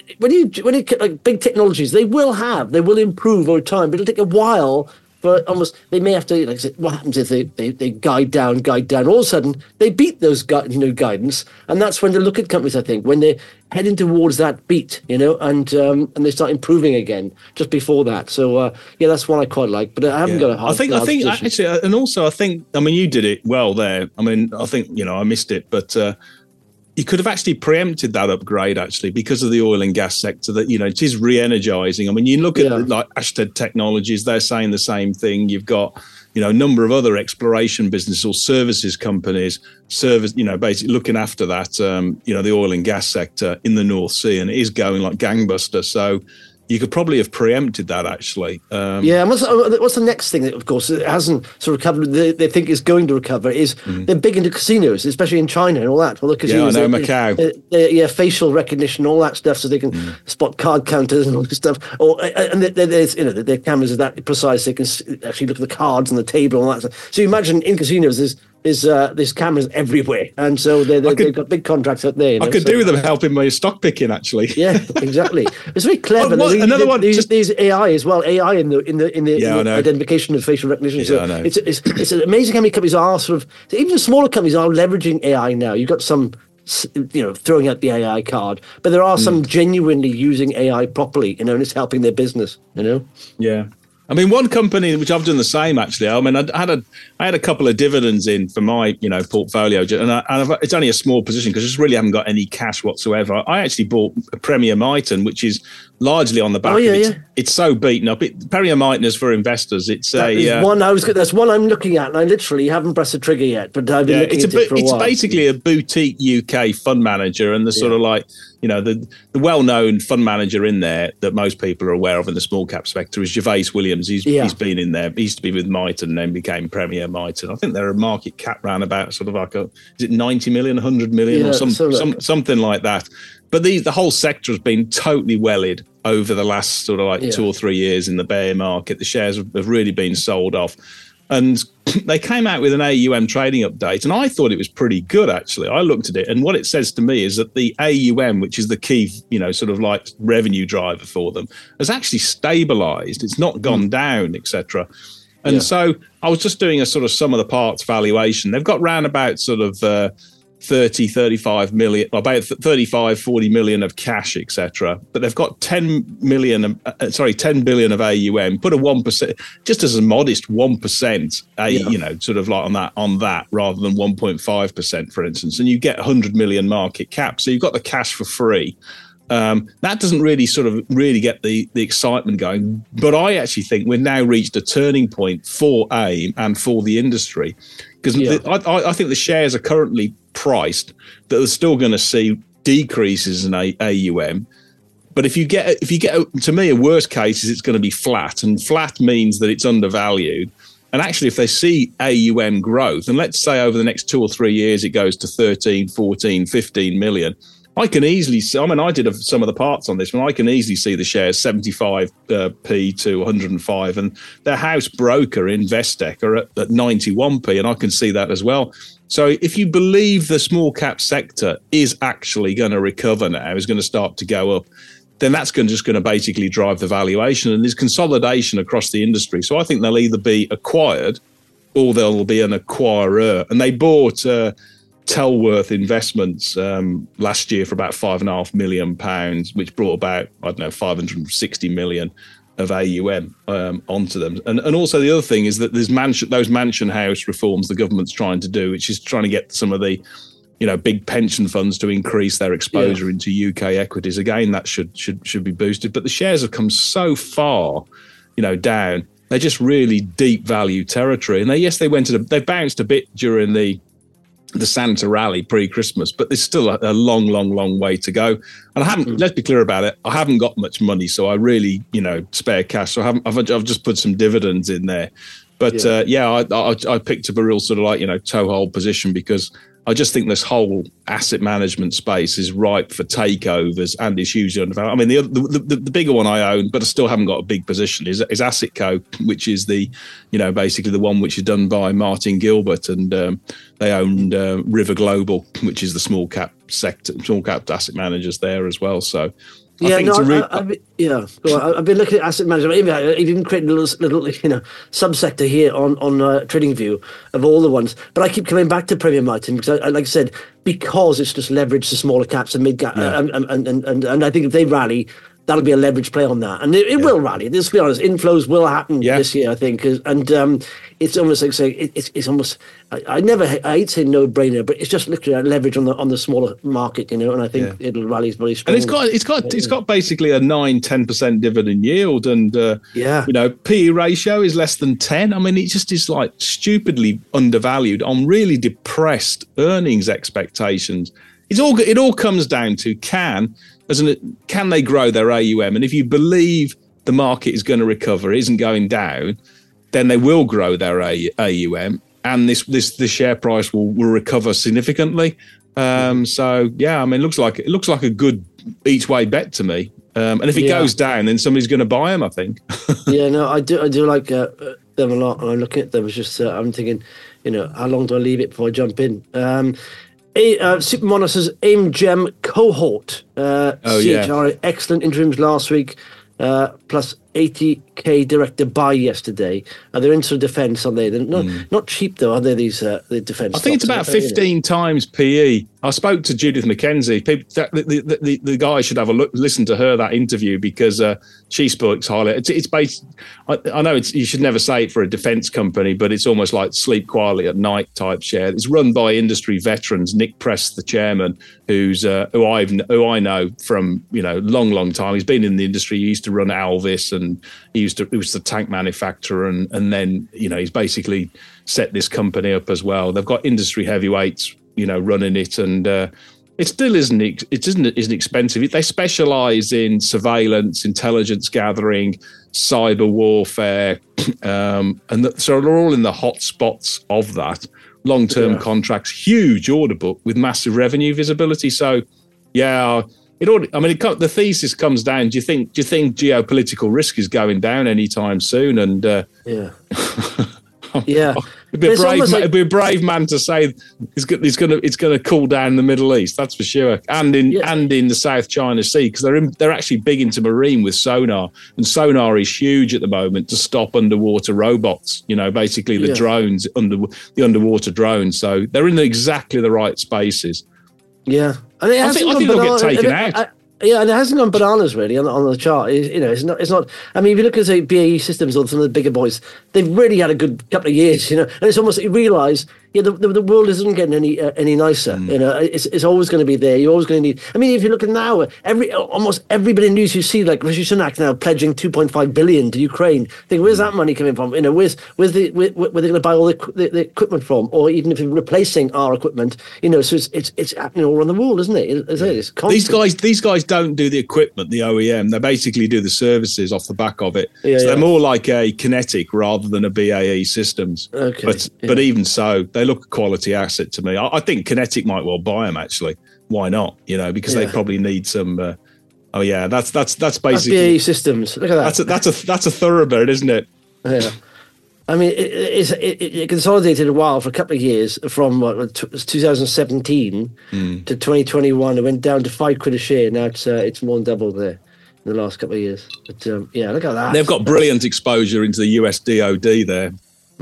when you when you like big technologies, they will have, they will improve over time, but it'll take a while. But almost, they may have to, like I said, what happens if they, they, they guide down, guide down? All of a sudden, they beat those gu- you know, guidance. And that's when they look at companies, I think, when they're heading towards that beat, you know, and um, and they start improving again just before that. So, uh, yeah, that's one I quite like. But I haven't yeah. got a hard I think, I think position. actually, and also I think, I mean, you did it well there. I mean, I think, you know, I missed it, but uh, you could have actually preempted that upgrade, actually, because of the oil and gas sector that, you know, it is re-energizing. I mean, you look at yeah. like Ashtead Technologies, they're saying the same thing. You've got, you know, a number of other exploration businesses or services companies, service, you know, basically looking after that, um, you know, the oil and gas sector in the North Sea, and it is going like gangbuster. So you could probably have preempted that, actually. Um, yeah, and what's, what's the next thing that, of course, it hasn't sort of recovered, they, they think is going to recover, is mm-hmm. they're big into casinos, especially in China and all that. Well, the casinos, yeah, I know, they, Macau. They, they, yeah, facial recognition, all that stuff, so they can mm. spot card counters and all this stuff. Or And there's, you know, their cameras are that precise, they can actually look at the cards on the table and all that stuff. So you imagine in casinos, there's There's uh, there's cameras everywhere, and so they they they've got big contracts up there. You know? I could so, do with them helping me stock picking, actually. Yeah, exactly. It's very clever. What, what, these, another one, these, just, these A I as well. A I in the in the in the, yeah, in the identification of facial recognition. Yeah, so I know. it's it's it's amazing how many companies are sort of, even the smaller companies are leveraging A I now. You've got some, you know, throwing out the A I card, but there are some mm. genuinely using A I properly, you know, and it's helping their business. You know. Yeah. I mean, one company which I've done the same, actually. I mean, I had a I had a couple of dividends in for my, you know, portfolio, and, I, and I've, it's only a small position because I just really haven't got any cash whatsoever. I actually bought Premier Miton, which is largely on the back. Oh yeah, of it's, yeah. It's so beaten up. It, Premier Miton is for investors. It's that a uh, one I was. That's one I'm looking at, and I literally haven't pressed the trigger yet. But I've been yeah, looking it's at a, it for a it's while. basically a boutique U K fund manager, and the sort yeah. of like, you know, the, the well-known fund manager in there that most people are aware of in the small cap sector is Gervais Williams. He's yeah. he's been in there. He used to be with Miton and then became Premier Miton. I think they're a market cap round about sort of like a, is it ninety million, one hundred million yeah, or some, so some something like that. But the the whole sector has been totally welled over the last sort of like yeah. two or three years in the bear market. The shares have, have really been sold off. And they came out with an A U M trading update, and I thought it was pretty good, actually. I looked at it, and what it says to me is that the A U M, which is the key, you know, sort of like revenue driver for them, has actually stabilised. It's not gone mm. down, et cetera. And yeah. so I was just doing a sort of sum of the parts valuation. They've got round about sort of uh, thirty, thirty-five million, about thirty-five, forty million of cash, et cetera. But they've got ten million, uh, sorry, ten billion of A U M. Put a one percent, just as a modest one percent, uh, yeah. you know, sort of like on that, on that, rather than one point five percent, for instance, and you get one hundred million market cap. So you've got the cash for free. Um, that doesn't really sort of really get the, the excitement going. But I actually think we've now reached a turning point for AIM and for the industry. Because yeah. I, I think the shares are currently priced that they're still going to see decreases in A U M. But if you get, if you get, to me, a worst case is it's going to be flat. And flat means that it's undervalued. And actually, if they see A U M growth, and let's say over the next two or three years, it goes to thirteen, fourteen, fifteen million, I can easily see, I mean, I did some of the parts on this one. I can easily see the shares seventy-five p to one hundred five, and their house broker, Investec, are at, at ninety-one p, and I can see that as well. So if you believe the small cap sector is actually going to recover now, is going to start to go up, then that's going to, just going to basically drive the valuation. And there's consolidation across the industry. So I think they'll either be acquired or they'll be an acquirer. And they bought uh, Tellworth Investments um, last year for about five and a half million pounds, which brought about, I don't know, five hundred sixty million of A U M um, onto them. And and also the other thing is that there's mansion, those mansion house reforms the government's trying to do, which is trying to get some of the, you know, big pension funds to increase their exposure yeah. into U K equities. Again, that should should should be boosted. But the shares have come so far, you know, down. They're just really deep value territory. And they, yes, they went to the, they bounced a bit during the the Santa rally pre-Christmas, but there's still a, a long, long, long way to go. And I haven't, mm-hmm. let's be clear about it, I haven't got much money, so I really, you know, spare cash. So I haven't, I've, I've just put some dividends in there. But yeah, uh, yeah I, I, I picked up a real sort of like, you know, toehold position because I just think this whole asset management space is ripe for takeovers and is hugely undervalued. I mean, the, the the the bigger one I own, but I still haven't got a big position, is is AssetCo, which is the, you know, basically the one which is done by Martin Gilbert, and um, they owned uh, River Global, which is the small cap sector, small cap asset managers there as well. So I yeah, think no, it's a re- I, I, I've been, yeah. Well, I've been looking at asset management. Even, I even created a little, little, you know, subsector here on on uh, TradingView of all the ones. But I keep coming back to Premier Miton because, I, I, like I said, because it's just leveraged to smaller caps and mid cap, Yeah. uh, and, and, and and and I think if they rally, that'll be a leverage play on that, and it, it Yeah. will rally. Let's be honest, inflows will happen Yeah. this year, I think, 'cause- and um, it's almost like saying it, it's it's almost. I, I never, I hate saying no brainer, but it's just literally a leverage on the on the smaller market, you know, and I think Yeah. it'll rally very strong. And it's got it's got it's got basically a nine ten percent dividend yield, and uh, Yeah. you know, P E ratio is less than ten. I mean, it just is like stupidly undervalued on really depressed earnings expectations. It's all it all comes down to can as an can they grow their A U M, and if you believe the market is going to recover, it isn't going down, then they will grow their A U M, and this this the share price will, will recover significantly. Um, so yeah, I mean, it looks like it looks like a good each way bet to me. Um, and if it Yeah. goes down, then somebody's going to buy them, I think. Yeah, no, I do. I do like uh, them a lot, and I'm looking at them. It's just uh, I'm thinking, you know, how long do I leave it before I jump in? Um, a, uh, Supermono says AIM Gem cohort. Uh, Oh, yeah. C H R, excellent interims last week, uh, plus eighty k director buy yesterday. Uh, they're into defence, aren't they? They're not not cheap though, are they? These uh, the defence. I think it's about fifteen times P E. I spoke to Judith McKenzie. People, that, the, the, the, the guy should have a look, listen to her that interview because uh, she speaks highly. It's, it's based. I, I know it's you should never say it for a defence company, but it's almost like sleep quietly at night type share. It's run by industry veterans. Nick Press, the chairman, who's uh, who I've who I know from you know long long time. He's been in the industry. He used to run Alvis, and he used to he was the tank manufacturer, and and then you know he's basically set this company up as well. They've got industry heavyweights, you know, running it, and uh, it still isn't it isn't isn't expensive. They specialise in surveillance, intelligence gathering, cyber warfare, um, and the, so they're all in the hot spots of that. Long-term Yeah. contracts, huge order book with massive revenue visibility. So, yeah, it all. I mean, it, co- the thesis comes down. Do you think? Do you think geopolitical risk is going down anytime soon? And uh, Yeah. Yeah. It'd be, But a it's brave almost man, like- it'd be a brave man to say it's going it's going to it's going to cool down in the Middle East. That's for sure, and in Yeah. and in the South China Sea because they're in, they're actually big into marine with sonar, and sonar is huge at the moment to stop underwater robots. You know, basically the Yeah. drones under the underwater drones. So they're in exactly the right spaces. Yeah, and it I hasn't think- I gone think they'll get banana- taken and it- out. I- yeah, and it hasn't gone bananas really on the, on the chart. It- you know, it's not. It's not. I mean, if you look at say B A E Systems or some of the bigger boys, they've really had a good couple of years. You know, and it's almost you realise, yeah, the, the, the world isn't getting any uh, any nicer. Mm. You know, it's it's always going to be there. You're always going to need. I mean, if you look at now, every almost everybody in news you see, like Rishi Sunak now pledging two point five billion to Ukraine. Think, where's that money coming from? You know, where's where's the where, where they're going to buy all the, equi- the, the equipment from, or even if they're replacing our equipment. You know, so it's it's it's happening all around the world, isn't it? It's, it's constant. These guys, these guys don't do the equipment, the O E M. They basically do the services off the back of it. Yeah, so they're yeah. more like a Kinetic rather than a B A E Systems. Okay, But yeah. but even so, they look a quality asset to me. I, I think Kinetic might well buy them actually. Why not? You know, because they Yeah. probably need some. Uh, oh yeah, that's that's that's That's B A basically E Systems. Look at that. that's a, that's a that's a thoroughbred, isn't it? Yeah. I mean, it, it's, it, it consolidated a while for a couple of years from what, t- twenty seventeen Hmm. to twenty twenty-one. It went down to five quid a share. Now it's uh, it's more than doubled there in the last couple of years. But um, yeah, look at that. They've got brilliant exposure into the U S D O D there.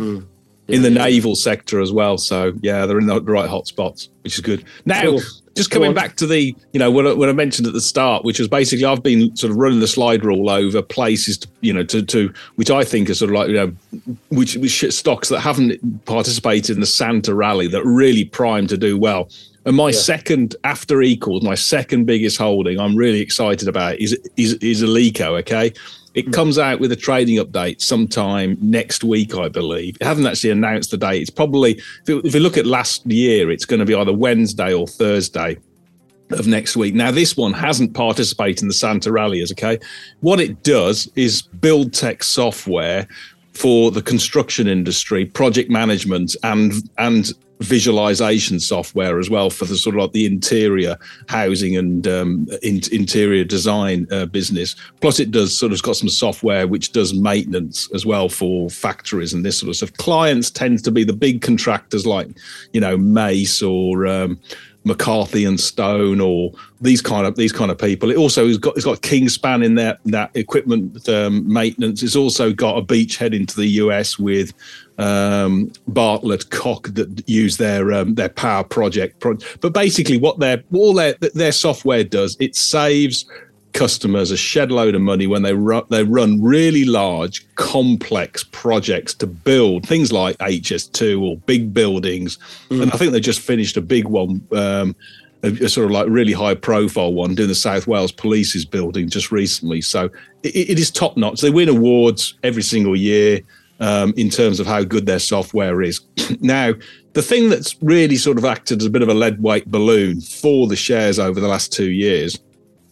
In the naval sector as well, so yeah, they're in the right hot spots, which is good. Now, Cool. just Go coming on. back to the, you know, what I, what I mentioned at the start, which was basically I've been sort of running the slide rule over places, to, you know, to, to which I think are sort of like, you know, which, which stocks that haven't participated in the Santa rally that are really primed to do well. And my second, after Equals, my second biggest holding, I'm really excited about is is is Alico. Okay, it comes out with a trading update sometime next week, I believe. It haven't actually announced the date. It's probably if you, if you look at last year, it's going to be either Wednesday or Thursday of next week. Now, this one hasn't participated in the Santa rallies. Okay, what it does is build tech software for the construction industry, project management, and and visualization software as well for the sort of like the interior housing and um, in, interior design uh, business. Plus, it does sort of got some software which does maintenance as well for factories and this sort of stuff. Clients tend to be the big contractors like, you know, Mace or um, McCarthy and Stone or these kind of these kind of people. It also has got it's got Kingspan in there, that equipment um, maintenance. It's also got a beachhead into the U S with um, Bartlett Koch that use their um, their power project. Pro- but basically, what their all their their software does, it saves customers a shed load of money when they run they run really large, complex projects to build things like H S two or big buildings. Mm. And I think they just finished a big one, um, a, a sort of like really high profile one, doing the South Wales Police's building just recently. So it, it is top notch. They win awards every single year um, in terms of how good their software is. Now, the thing that's really sort of acted as a bit of a lead weight balloon for the shares over the last two years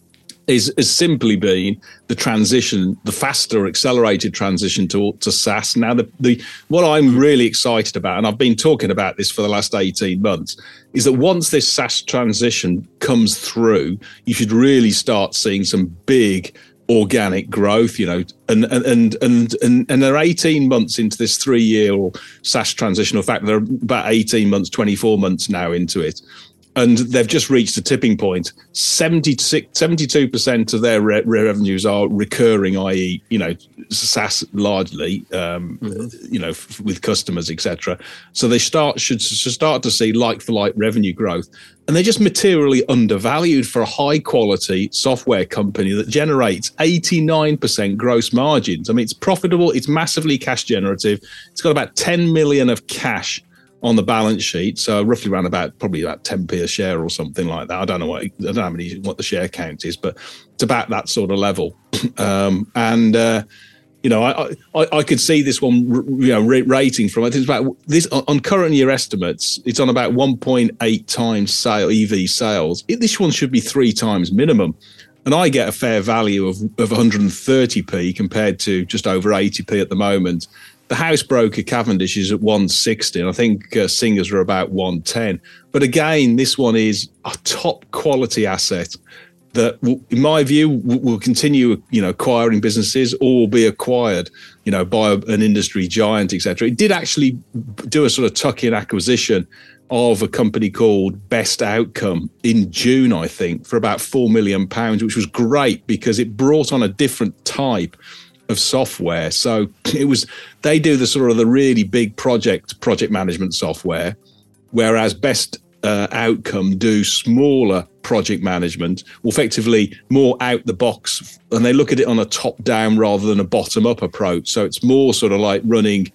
is has simply been the transition, the faster accelerated transition to to SaaS. Now, the, the what I'm really excited about, and I've been talking about this for the last eighteen months, is that once this SaaS transition comes through, you should really start seeing some big organic growth, you know, and and and and and, and they're eighteen months into this three-year or SaaS transition. In fact, they're about eighteen months, twenty-four months now into it. And they've just reached a tipping point. seventy-six, seventy-two percent of their re- revenues are recurring, that is, you know, SaaS largely, um, mm-hmm. you know, f- with customers, et cetera. So they start should, should start to see like-for-like revenue growth. And they're just materially undervalued for a high-quality software company that generates eighty-nine percent gross margins. I mean, it's profitable. It's massively cash generative. It's got about ten million of cash on the balance sheet, so roughly around about probably about ten p a share or something like that. I don't know what I don't know how many what the share count is, but it's about that sort of level. Um, and uh, you know, I, I I could see this one, you know, rating from I think it's about this on current year estimates. It's on about one point eight times sale E V sales. It, this one should be three times minimum. And I get a fair value of of one hundred thirty p compared to just over eighty p at the moment. The house broker Cavendish is at one sixty, and I think uh, Singers are about one ten. But again, this one is a top quality asset that, will, in my view, will, will continue, you know, acquiring businesses or be acquired, you know, by a, an industry giant, et cetera. It did actually do a sort of tuck-in acquisition of a company called Best Outcome in June, I think, for about four million pounds, which was great because it brought on a different type of software. So it was, they do the sort of the really big project, project management software, whereas Best uh, Outcome do smaller project management, or effectively more out the box. And they look at it on a top down rather than a bottom up approach. So it's more sort of like running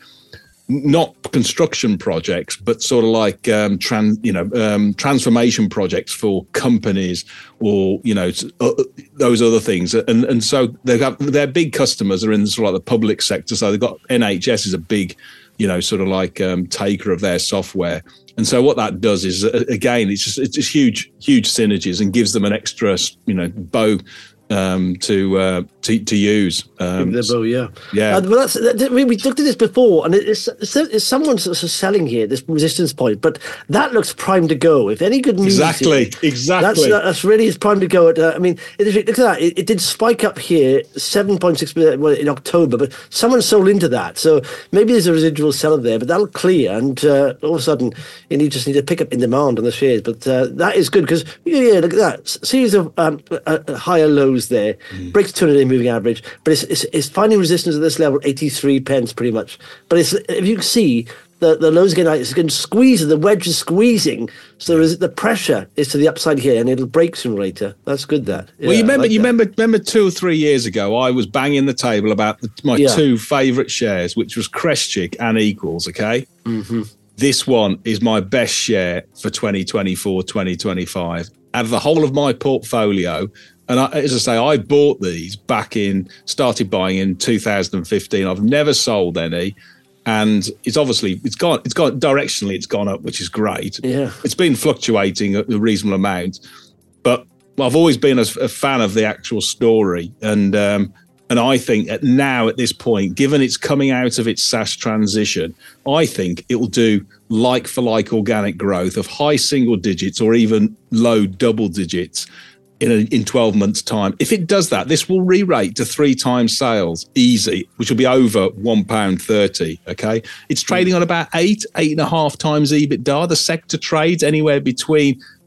not construction projects, but sort of like um, trans, you know, um, transformation projects for companies, or you know, uh, those other things. And and so they have their big customers are in sort of like the public sector. So they've got N H S is a big, you know, sort of like um, taker of their software. And so what that does is, uh, again, it's just it's just huge, huge synergies and gives them an extra, you know, bow um, to, uh, to to use. Um, the bow, yeah, yeah. Uh, well, that's that, we we looked at this before, and it's, it's, it's someone sort of selling here this resistance point, but that looks primed to go. If any good news, exactly, here, exactly, that's that's really is primed to go. At uh, I mean, it, look at that. It, it did spike up here, seven point six percent well, in October, but someone sold into that, so maybe there's a residual seller there, but that'll clear, and uh, all of a sudden you need just need to pick up in demand on the shares. But uh, that is good because yeah, look at that series of um, uh, higher lows there, mm. breaks two hundred day moving average, but it's, it's it's finding resistance at this level, eighty-three pence pretty much. But it's, if you can see the the lows again, it's going to squeeze, the wedge is squeezing, so there is, the pressure is to the upside here, and it'll break sooner or later. That's good. That yeah, well, you remember, like you that. remember, remember two or three years ago, I was banging the table about the, my yeah. two favourite shares, which was Crestchick and Equals. Okay. Mm-hmm. This one is my best share for twenty twenty-four, twenty twenty-five. Out of the whole of my portfolio, and I, as I say, I bought these back in, started buying in two thousand fifteen. I've never sold any. And it's obviously, it's gone, it's gone directionally, it's gone up, which is great. Yeah. It's been fluctuating a, a reasonable amount. But I've always been a, a fan of the actual story. And, um, And I think that now at this point, given it's coming out of its SaaS transition, I think it will do like-for-like organic growth of high single digits or even low double digits in a, in twelve months' time. If it does that, this will re-rate to three times sales, easy, which will be over one pound thirty, okay? It's trading on about eight, eight and a half times EBITDA. The sector trades anywhere between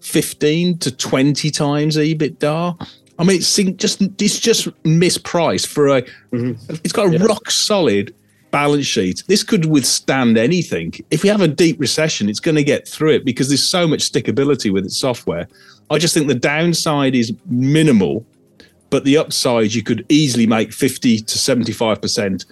fifteen to twenty times EBITDA. I mean, it's just it's just mispriced for a. Mm-hmm. It's got a yeah. rock solid balance sheet. This could withstand anything. If we have a deep recession, it's going to get through it because there's so much stickability with its software. I just think the downside is minimal, but the upside you could easily make fifty to seventy-five percent.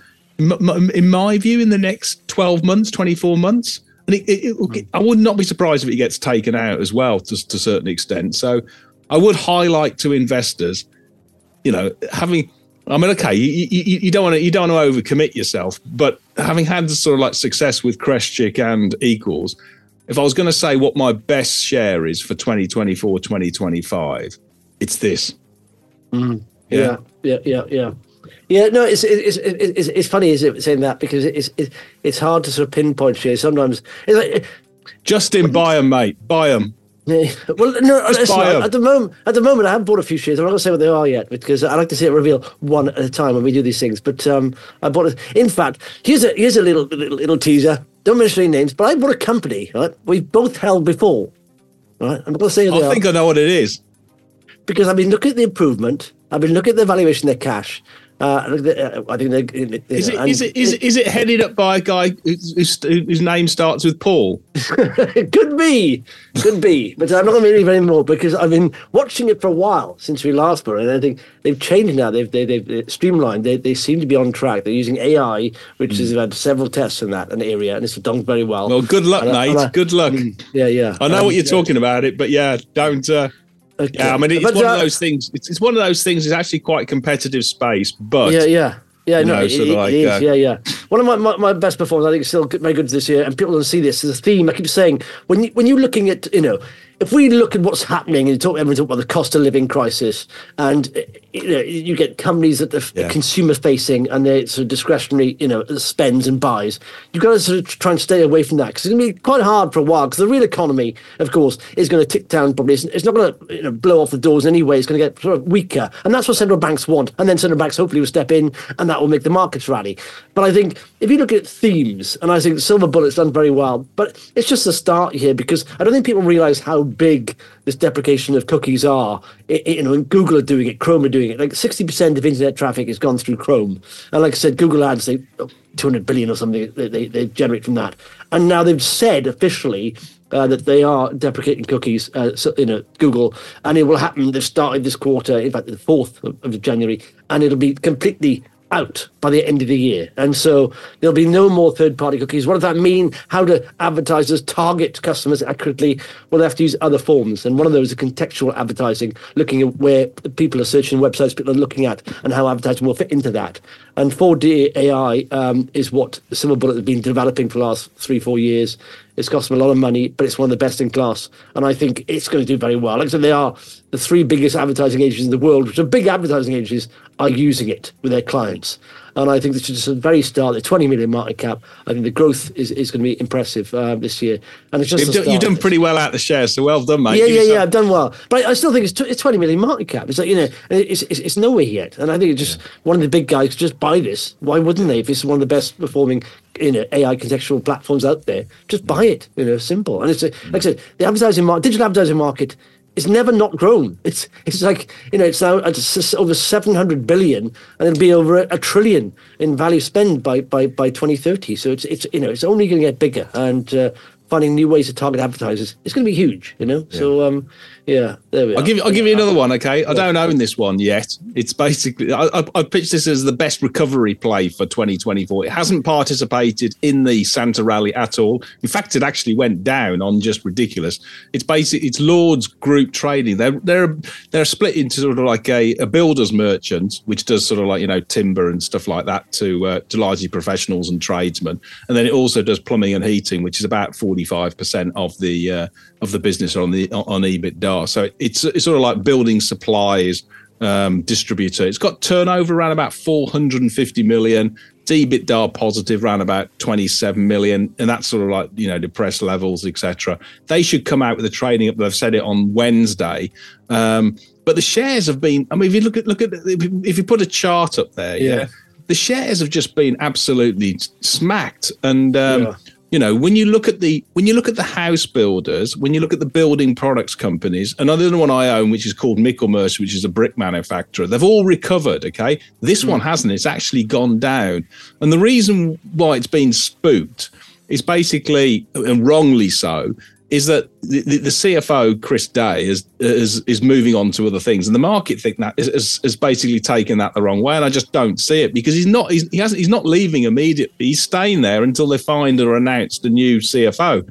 In my view, in the next twelve months, twenty-four months, and it, it, it, I would not be surprised if it gets taken out as well to, to a certain extent. So I would highlight to investors, you know, having. I mean, okay, you, you, you don't want to you don't want to overcommit yourself, but having had the sort of like success with Crestchick and Equals, if I was going to say what my best share is for twenty twenty-four, twenty twenty-five, it's this. Mm. Yeah. yeah, yeah, yeah, yeah. Yeah, no, it's it's it's it's funny, is it, saying that, because it's it's it's hard to sort of pinpoint shares. Sometimes it's like, Justin, buy them, mate, buy them. Yeah. Well, no, listen, at the moment, at the moment, I haven't bought a few shares. I'm not going to say what they are yet because I like to see it reveal one at a time when we do these things. But um, I bought it. In fact, here's a here's a little little, little teaser. Don't mention any names, but I bought a company. Right, we've both held before. Right, I'm not going to say. I think I know what it is because I've been looking at the improvement. I've been looking at the valuation of their cash. Uh, I think they, they, is it is it is it is it headed up by a guy whose, whose name starts with Paul? Could be, could be, but I'm not going to leave anymore because I've been watching it for a while since we last were, and I think they've changed now. They've they, they've streamlined. They they seem to be on track. They're using A I, which mm. has had several tests in that an area, and it's done very well. Well, good luck, and, mate. And I, good luck. Yeah, yeah. I know um, what you're yeah. talking about it, but yeah, don't. Uh, Okay. Yeah, I mean, it's but, one uh, of those things. It's, it's one of those things. It's actually quite a competitive space, but yeah, yeah, yeah. No, know, it, it, like, it is. Uh, yeah, yeah. One of my, my, my best performers, I think, is still very good this year, and people don't see this as a theme. I keep saying when you, when you're looking at, you know, if we look at what's happening and talk, everyone talk about the cost of living crisis, and you know, you get companies that are yeah. consumer facing and they're sort of discretionary, you know, spends and buys. You've got to sort of try and stay away from that because it's going to be quite hard for a while. Because the real economy, of course, is going to tick down. Probably it's, it's not going to you know, blow off the doors anyway. It's going to get sort of weaker, and that's what central banks want. And then central banks hopefully will step in, and that will make the markets rally. But I think if you look at themes, and I think Silver Bullet's done very well, but it's just the start here because I don't think people realise how big this deprecation of cookies are. It, it, you know, and Google are doing it, Chrome are doing it. Like sixty percent of internet traffic has gone through Chrome, and like I said, Google Ads, they oh, two hundred billion or something they, they they generate from that. And now they've said officially uh, that they are deprecating cookies, uh, so, you know, Google, and it will happen. They've started this quarter, in fact, the fourth of, of January, and it'll be completely out by the end of the year. And so there'll be no more third-party cookies. What does that mean? How do advertisers target customers accurately? Well, they have to use other forms. And one of those is contextual advertising, looking at where people are searching websites people are looking at and how advertising will fit into that. And four D A I um, is what Silver Bullet has been developing for the last three, four years. It's cost them a lot of money, but it's one of the best in class. And I think it's going to do very well. Like I said, they are the three biggest advertising agencies in the world, which are big advertising agencies, are using it with their clients. And I think this is just a very start. The twenty million market cap. I think the growth is, is going to be impressive uh, this year. And it's just you've, done, you've done pretty well out the shares, so well done, mate. Yeah, Give yeah, yeah. I've done well, but I still think it's, t- it's twenty million market cap. It's like you know, it's it's, it's nowhere yet. And I think it's just yeah. one of the big guys just buy this. Why wouldn't they? If it's one of the best performing, you know, A I contextual platforms out there, just buy it. You know, simple. And it's a, like I said, the advertising market, digital advertising market. It's never not grown. It's it's like, you know, it's now it's over seven hundred billion and it'll be over a, a trillion in value spend by, by, by twenty thirty. So it's, it's you know, it's only going to get bigger and uh, finding new ways to target advertisers. It's going to be huge, you know? Yeah. So, um, yeah, there we I'll are. Give you, I'll give you another one, okay? I don't own this one yet. It's basically, I, I, I pitched this as the best recovery play for twenty twenty-four. It hasn't participated in the Santa rally at all. In fact, it actually went down on just ridiculous. It's basically, it's Lords Group Trading. They're they're they're split into sort of like a, a builder's merchant, which does sort of like, you know, timber and stuff like that to, uh, to largely professionals and tradesmen. And then it also does plumbing and heating, which is about forty-five percent of the uh, of the business on the on EBITDA. So it's it's sort of like building supplies um, distributor. It's got turnover around about four hundred fifty million, EBITDA positive around about twenty-seven million, and that's sort of like, you know, depressed levels, et cetera. They should come out with a trading up. They've said it on Wednesday, um, but the shares have been. I mean, if you look at look at if you put a chart up there, yeah, yeah the shares have just been absolutely smacked, and um, yeah. you know, when you look at the when you look at the house builders, when you look at the building products companies, another one I own, which is called Michelmersh, which is a brick manufacturer, they've all recovered. OK, this mm. one hasn't. It's actually gone down. And the reason why it's been spooked is basically, and wrongly so, is that the, the C F O, Chris Day, is, is is moving on to other things, and the market think that is, is basically taken that the wrong way, and I just don't see it because he's not he's, he hasn't he's not leaving immediately. He's staying there until they find or announce the new C F O.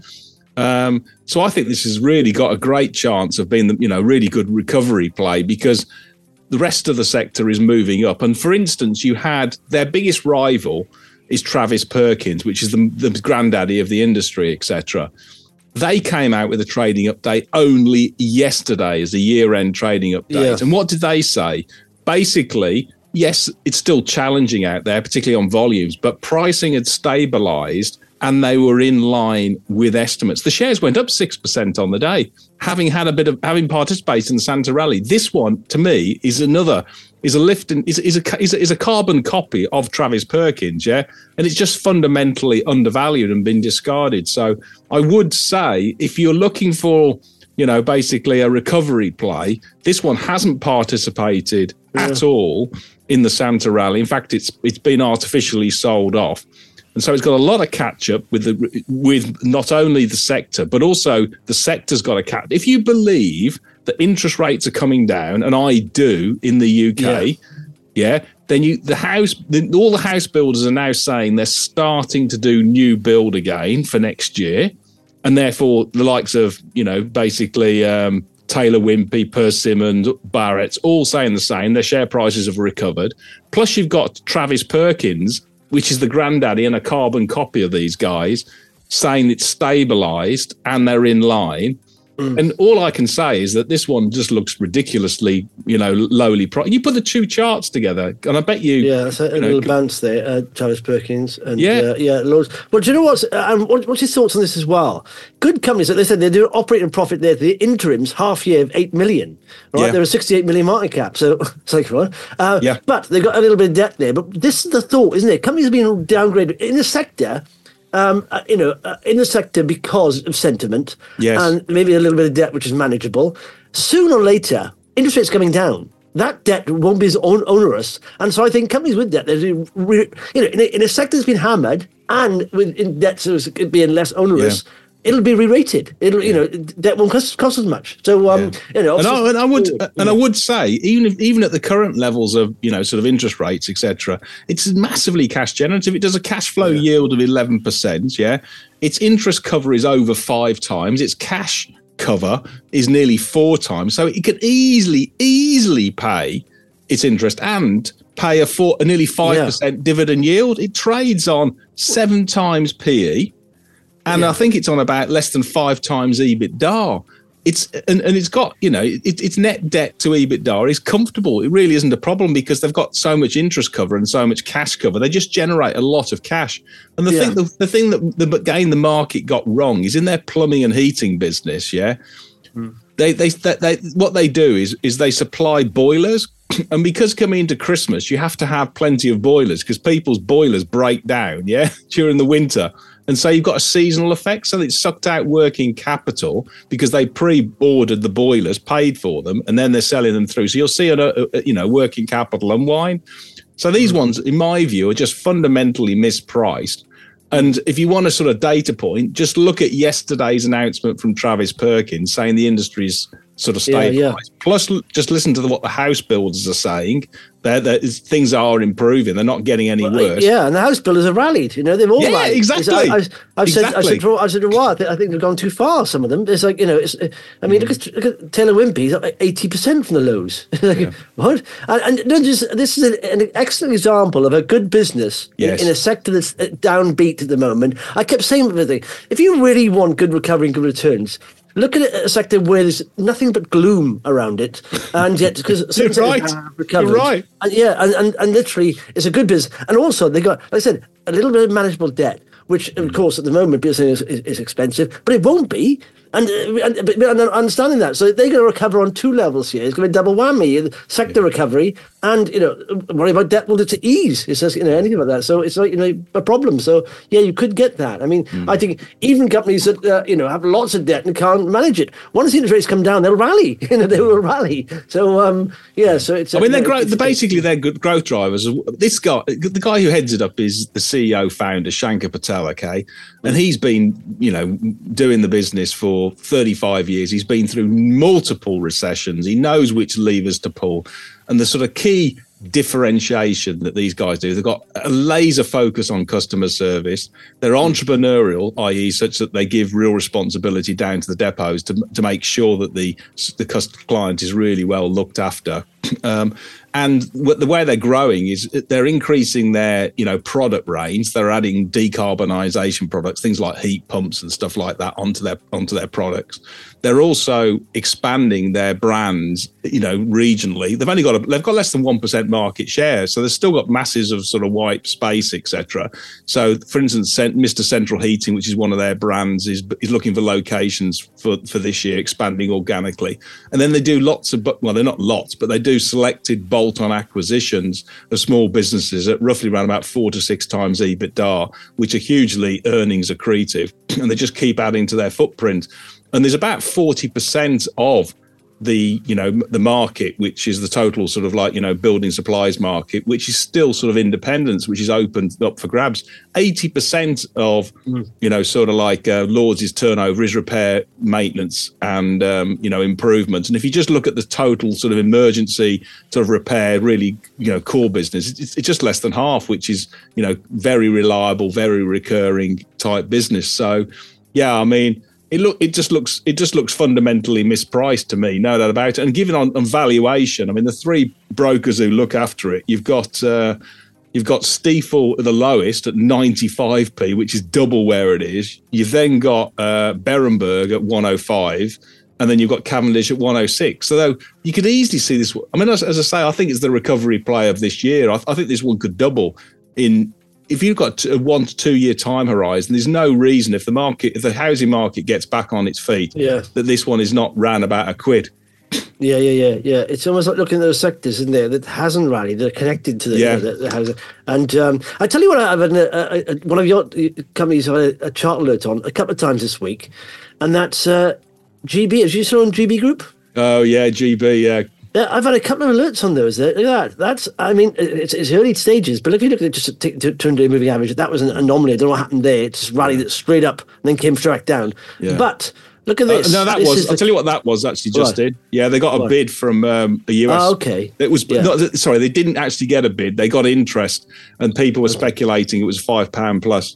Um, so I think this has really got a great chance of being the you know really good recovery play because the rest of the sector is moving up. And for instance, you had their biggest rival is Travis Perkins, which is the, the granddaddy of the industry, et cetera. They came out with a trading update only yesterday as a year-end trading update. Yeah. And what did they say? Basically, yes, it's still challenging out there, particularly on volumes, but pricing had stabilized and they were in line with estimates. The shares went up six percent on the day, having had a bit of, having participated in the Santa rally. This one, to me, is another, is a lift, in, is, is, a, is, a, is a carbon copy of Travis Perkins, yeah? And it's just fundamentally undervalued and been discarded. So I would say if you're looking for, you know, basically a recovery play, this one hasn't participated yeah. at all in the Santa rally. In fact, it's it's been artificially sold off. And so it's got a lot of catch up with the with not only the sector, but also the sector's got a catch. If you believe that interest rates are coming down, and I do in the U K, yeah, yeah then you the house the, all the house builders are now saying they're starting to do new build again for next year, and therefore the likes of you know basically um, Taylor Wimpey, Persimmon, Barrett's all saying the same. Their share prices have recovered. Plus, you've got Travis Perkins, which is the granddaddy and a carbon copy of these guys, saying it's stabilised and they're in line. Mm. And all I can say is that this one just looks ridiculously, you know, lowly priced. You put the two charts together, and I bet you... Yeah, that's a, a little know, bounce there, uh, Travis Perkins. And, yeah. Uh, yeah, loads. But do you know what's, um, what, what's your thoughts on this as well? Good companies, like they said, they're doing operating profit there, the interims, half year of eight million. Right? Yeah. They're a sixty-eight million market cap, so it's like, what? Uh, yeah. But they've got a little bit of debt there. But this is the thought, isn't it? Companies are being downgraded in the sector... Um, uh, you know, uh, in the sector because of sentiment yes. and maybe a little bit of debt, which is manageable. Sooner or later, interest rates coming down. That debt won't be as on- onerous, and so I think companies with debt, they're doing re- you know, in a, in a sector that's been hammered and with in debt so it's being less onerous. Yeah. It'll be re-rated. It'll, you know, that won't cost, cost as much. So, um, yeah. you know, and I, and I would, forward, and I would say, even if, even at the current levels of, you know, sort of interest rates, et cetera, it's massively cash generative. It does a cash flow yeah. yield of eleven percent. Yeah, its interest cover is over five times. Its cash cover is nearly four times. So it could easily, easily pay its interest and pay a four, a nearly five yeah. percent dividend yield. It trades on seven times P E. And yeah. I think it's on about less than five times EBITDA. It's and, and it's got, you know, it, its net debt to EBITDA is comfortable. It really isn't a problem because they've got so much interest cover and so much cash cover. They just generate a lot of cash. And the yeah. thing, the, the thing that the again the market got wrong is in their plumbing and heating business. Yeah, mm. they, they they they what they do is is they supply boilers. And because coming into Christmas, you have to have plenty of boilers because people's boilers break down, yeah, during the winter. And so you've got a seasonal effect. So it's sucked out working capital because they pre-ordered the boilers, paid for them, and then they're selling them through. So you'll see, a, a, you know, working capital unwind. So these ones, in my view, are just fundamentally mispriced. And if you want a sort of data point, just look at yesterday's announcement from Travis Perkins saying the industry's sort of stabilised. Yeah, yeah. Plus, just listen to the, what the house builders are saying. They're, they're, things are improving. They're not getting any well, worse. Yeah, and the house builders have rallied. You know, they've all yeah, rallied. exactly. I, I, I've exactly. said, I said, for, I said, well, I think, I think they've gone too far. Some of them. It's like, you know, it's. I mean, mm. look, at, look at Taylor Wimpey. He's up like eighty percent from the lows. like, yeah. What? And, and no, just, this is an excellent example of a good business yes. in, in a sector that's downbeat at the moment. I kept saying everything. If you really want good recovery and good returns, look at a sector where there's nothing but gloom around it, and yet because you're right, recovered, you're right, and yeah, and, and and literally, it's a good business, and also they got, like I said, a little bit of manageable debt, which of course at the moment people saying is, is, is expensive, but it won't be. And, uh, and, but, but understanding that, so they're going to recover on two levels here. It's going to be double whammy: sector yeah. recovery, and you know, worry about debt will to ease. It says you know anything about that. So it's like you know a problem. So yeah, you could get that. I mean, mm. I think even companies that uh, you know have lots of debt and can't manage it, once the interest rates come down, they'll rally. You know, they will rally. So um, yeah, so it's. I mean, they're uh, growth. Basically, they're good growth drivers. This guy, the guy who heads it up, is the C E O founder Shankar Patel. Okay, and he's been you know doing the business for thirty-five years. He's been through multiple recessions. He knows which levers to pull. And the sort of key differentiation that these guys do, they've got a laser focus on customer service. They're entrepreneurial, that is such that they give real responsibility down to the depots to, to make sure that the, the client is really well looked after. Um, and the way they're growing is they're increasing their, you know, product range. They're adding decarbonisation products, things like heat pumps and stuff like that onto their onto their products. They're also expanding their brands, you know, regionally. They've only got a, they've got less than one percent market share, so they've still got masses of sort of white space, et cetera. So, for instance, Mister Central Heating, which is one of their brands, is is looking for locations for for this year, expanding organically. And then they do lots of, well, they're not lots, but they do selected bolt-on acquisitions of small businesses at roughly around about four to six times EBITDA, which are hugely earnings accretive, and they just keep adding to their footprint. And there's about forty percent of the, you know, the market, which is the total sort of like, you know, building supplies market, which is still sort of independence, which is opened up for grabs. eighty percent of, mm. you know, sort of like uh, Lords' turnover is repair, maintenance and, um, you know, improvements. And if you just look at the total sort of emergency sort of repair, really, you know, core business, it's, it's just less than half, which is, you know, very reliable, very recurring type business. So, yeah, I mean, It look. It just looks. It just looks fundamentally mispriced to me. No doubt about it. And given on, on valuation, I mean, the three brokers who look after it, you've got uh, you've got Stifel at the lowest at ninety-five p, which is double where it is. You've then got uh, Berenberg at one oh five, and then you've got Cavendish at one oh six. So though you could easily see this. I mean, as, as I say, I think it's the recovery play of this year. I, I think this one could double in. If you've got a one to two year time horizon, there's no reason if the market, if the housing market gets back on its feet, yeah. that this one is not ran about a quid. Yeah, yeah, yeah, yeah. It's almost like looking at those sectors in there that hasn't rallied. They're connected to the, yeah. you know, the, the housing. And um, I tell you what, I've had a, a, one of your companies had a, a chart alert on a couple of times this week, and that's uh, G B. Have you seen on G B Group? Oh yeah, G B. Yeah. Yeah, I've had a couple of alerts on those. Look at that. That's, I mean, it's, it's early stages, but if you look at it, just two hundred day moving average, that was an anomaly. I don't know what happened there. It just rallied it straight up and then came straight down. Yeah. But look at this. Uh, no, that this was, I'll the, tell you what that was actually just what? did. Yeah, they got a what? bid from um, the U S. Oh, okay. It was, yeah. not, sorry, they didn't actually get a bid. They got interest and people were okay. speculating it was five pounds plus.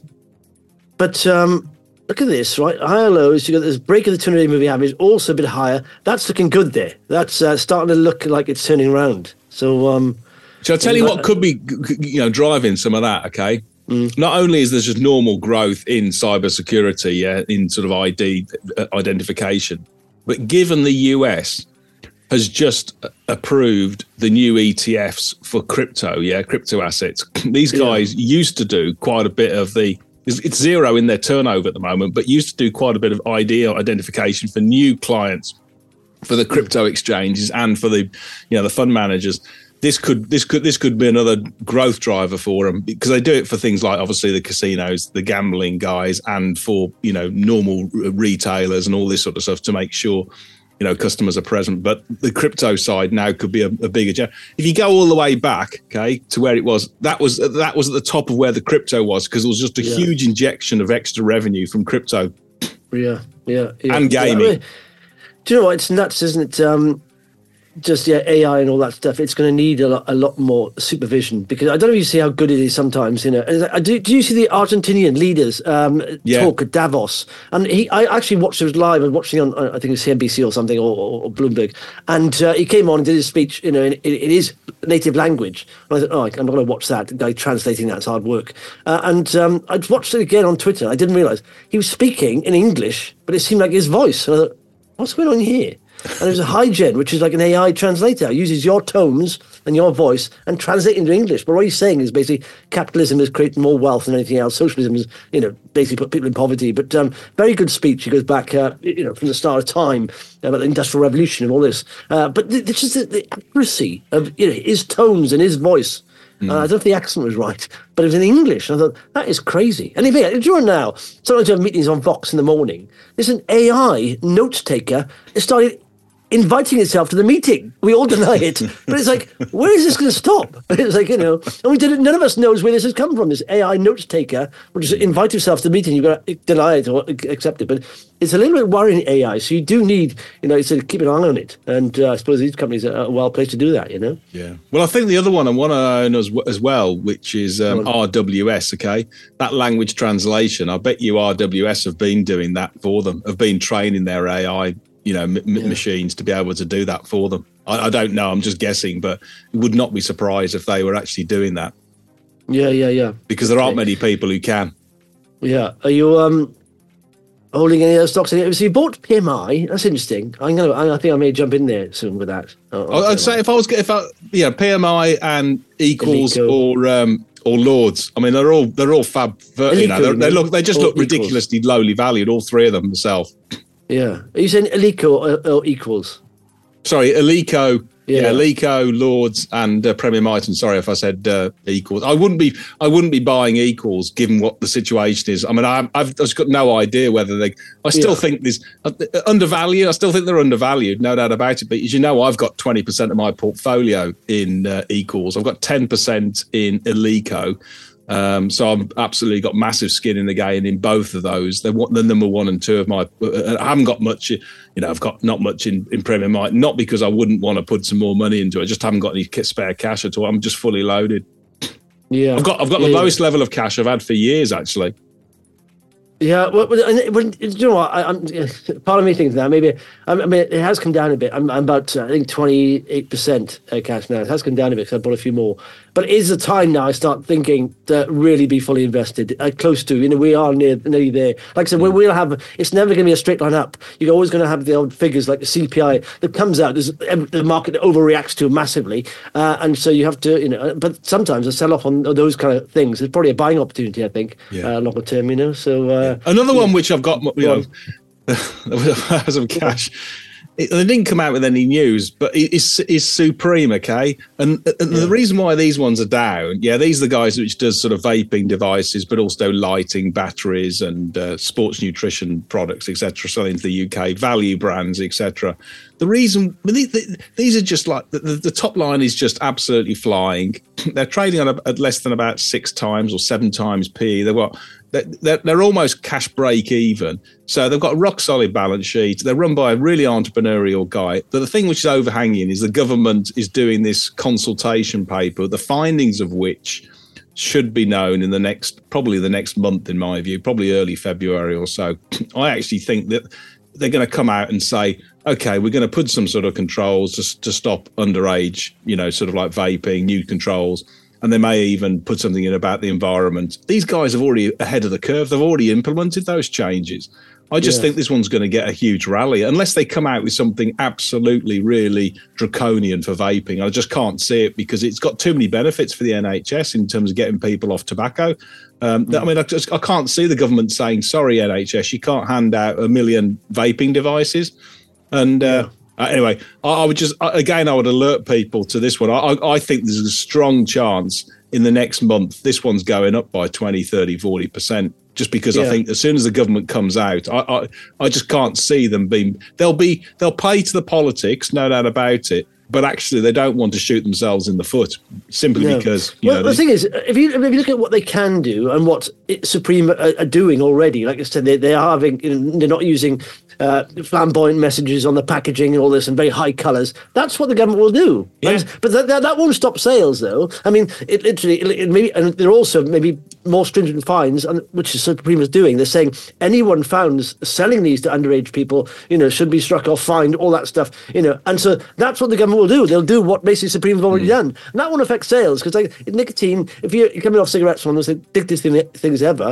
But, um, look at this, right? Higher lows. You've got this break of the two hundred day moving average, also a bit higher. That's looking good there. That's uh, starting to look like it's turning around. So, um, shall I tell you what could be, you know, driving some of that? Okay. Mm. Not only is there just normal growth in cybersecurity, yeah, in sort of I D identification, but given the U S has just approved the new E T Fs for crypto, yeah, crypto assets. These guys yeah. used to do quite a bit of the. It's zero in their turnover at the moment, but used to do quite a bit of I D identification for new clients, for the crypto exchanges and for the, you know, the fund managers. This could this could this could be another growth driver for them because they do it for things like obviously the casinos, the gambling guys, and for, you know, normal retailers and all this sort of stuff to make sure, you know, customers are present. But the crypto side now could be a, a bigger jump. If you go all the way back, okay, to where it was, that was that was at the top of where the crypto was because it was just a yeah. huge injection of extra revenue from crypto. Yeah, yeah, yeah. And gaming. Yeah, I mean, do you know what? It's nuts, isn't it? Um, just yeah, A I and all that stuff. It's going to need a lot, a lot more supervision because I don't know if you see how good it is sometimes. You know, do, do you see the Argentinian leaders um, yeah. talk at Davos? And he, I actually watched it live. I was watching on, I think it was C N B C or something, or, or, or Bloomberg. And uh, he came on and did his speech. You know, in, in, in his native language. And I thought, oh, I'm not going to watch that. The guy translating that's hard work. Uh, and um, I'd watched it again on Twitter. I didn't realize he was speaking in English, but it seemed like his voice. And I thought, what's going on here? And there's a HiGen, which is like an A I translator. It uses your tones and your voice and translate into English. But what he's saying is basically capitalism is creating more wealth than anything else. Socialism is, you know, basically put people in poverty. But um, very good speech. He goes back, uh, you know, from the start of time about the Industrial Revolution and all this. Uh, but th- this is the, the accuracy of, you know, his tones and his voice. Mm. Uh, I don't know if the accent was right, but it was in English. And I thought, that is crazy. And if you do it now, sometimes you have meetings on Vox in the morning. There's an A I note taker that started inviting itself to the meeting. We all deny it. But it's like, where is this going to stop? It's like, you know, and we did, none of us knows where this has come from, this A I note taker, which is invite yourself to the meeting. You've got to deny it or accept it. But it's a little bit worrying, A I. So you do need, you know, to keep an eye on it. And uh, I suppose these companies are a well placed to do that, you know? Yeah. Well, I think the other one I want to own as, as well, which is um, R W S, okay? That language translation. I bet you R W S have been doing that for them, have been training their A I you know, m- yeah. machines to be able to do that for them. I, I don't know, I'm just guessing, but would not be surprised if they were actually doing that. Yeah, yeah, yeah. Because there aren't many people who can. Yeah. Are you um holding any other stocks? So you bought P M I. That's interesting. I'm gonna. I think I may jump in there soon with that. Oh, I'd say if I was, if I, yeah, P M I and Equals Alico. or um or Lords. I mean, they're all they're all fab. Alico, you know, they look they just look Equals. Ridiculously lowly valued. All three of them themselves. Yeah. Are you saying Alico or, or Equals? Sorry, Alico. Yeah, yeah Alico, Lords, and uh, Premier Miton. Sorry if I said uh, Equals. I wouldn't be. I wouldn't be buying Equals given what the situation is. I mean, I, I've just got no idea whether they. I still yeah. think this uh, undervalued. I still think they're undervalued, no doubt about it. But as you know, I've got twenty percent of my portfolio in uh, Equals. I've got ten percent in Alico. Um, so I've absolutely got massive skin in the game in both of those. They're the number one and two of my. I haven't got much, you know. I've got not much in, in Premier Might, not because I wouldn't want to put some more money into it. I just haven't got any spare cash at all. I'm just fully loaded. Yeah, I've got I've got yeah, the lowest yeah. level of cash I've had for years, actually. Yeah, well, well, well, you know what? I, I'm part of me thinks now. Maybe I mean it has come down a bit. I'm, I'm about uh, I think twenty-eight percent cash now. It has come down a bit because I bought a few more. But it is the time now I start thinking to really be fully invested, uh, close to. You know, we are near nearly there. Like I said, mm. we'll have. It's never going to be a straight line up. You're always going to have the old figures like the C P I that comes out. There's, the market overreacts to massively, uh, and so you have to. You know, but sometimes a sell off on those kind of things is probably a buying opportunity. I think, yeah. uh, longer term. You know, so. Uh, yeah. Another one which I've got, you know, as of cash, it, they didn't come out with any news, but it's is Supreme, okay? And, and yeah. the reason why these ones are down, yeah, these are the guys which does sort of vaping devices, but also lighting, batteries, and uh, sports nutrition products, et cetera, selling to the U K, value brands, et cetera. The reason these are just like the, the top line is just absolutely flying. They're trading on a, at less than about six times or seven times P E. They've got they're, they're almost cash break even. So they've got a rock solid balance sheet. They're run by a really entrepreneurial guy. But the thing which is overhanging is the government is doing this consultation paper, the findings of which should be known in the next, probably the next month, in my view, probably early February or so. I actually think that they're going to come out and say, okay, we're going to put some sort of controls to, to stop underage, you know, sort of like vaping, new controls. And they may even put something in about the environment. These guys are already ahead of the curve. They've already implemented those changes. I just yeah. think this one's going to get a huge rally unless they come out with something absolutely, really draconian for vaping. I just can't see it because it's got too many benefits for the N H S in terms of getting people off tobacco. Um, mm. I mean, I just I can't see the government saying, sorry, N H S, you can't hand out a million vaping devices. And uh, yeah. uh, anyway, I, I would just, again, I would alert people to this one. I, I think there's a strong chance in the next month, this one's going up by twenty, thirty, forty percent. Just because yeah. I think as soon as the government comes out, I, I I just can't see them being. They'll be they'll play to the politics, no doubt about it. But actually, they don't want to shoot themselves in the foot simply no. because. You well, know, the thing is, if you if you look at what they can do and what Supreme are, are doing already, like I said, they they are having you know, they're not using uh, flamboyant messages on the packaging and all this and very high colours. That's what the government will do. Yeah. And, but that, that that won't stop sales, though. I mean, it literally it, it maybe and they're also maybe more stringent fines, and which is Supreme is doing. They're saying anyone found selling these to underage people, you know, should be struck off, fined, all that stuff, you know. And so that's what the government will do. They'll do what basically Supreme have already mm. done. And that won't affect sales because, like nicotine, if you're, you're coming off cigarettes, one of the most addictive thing, things ever.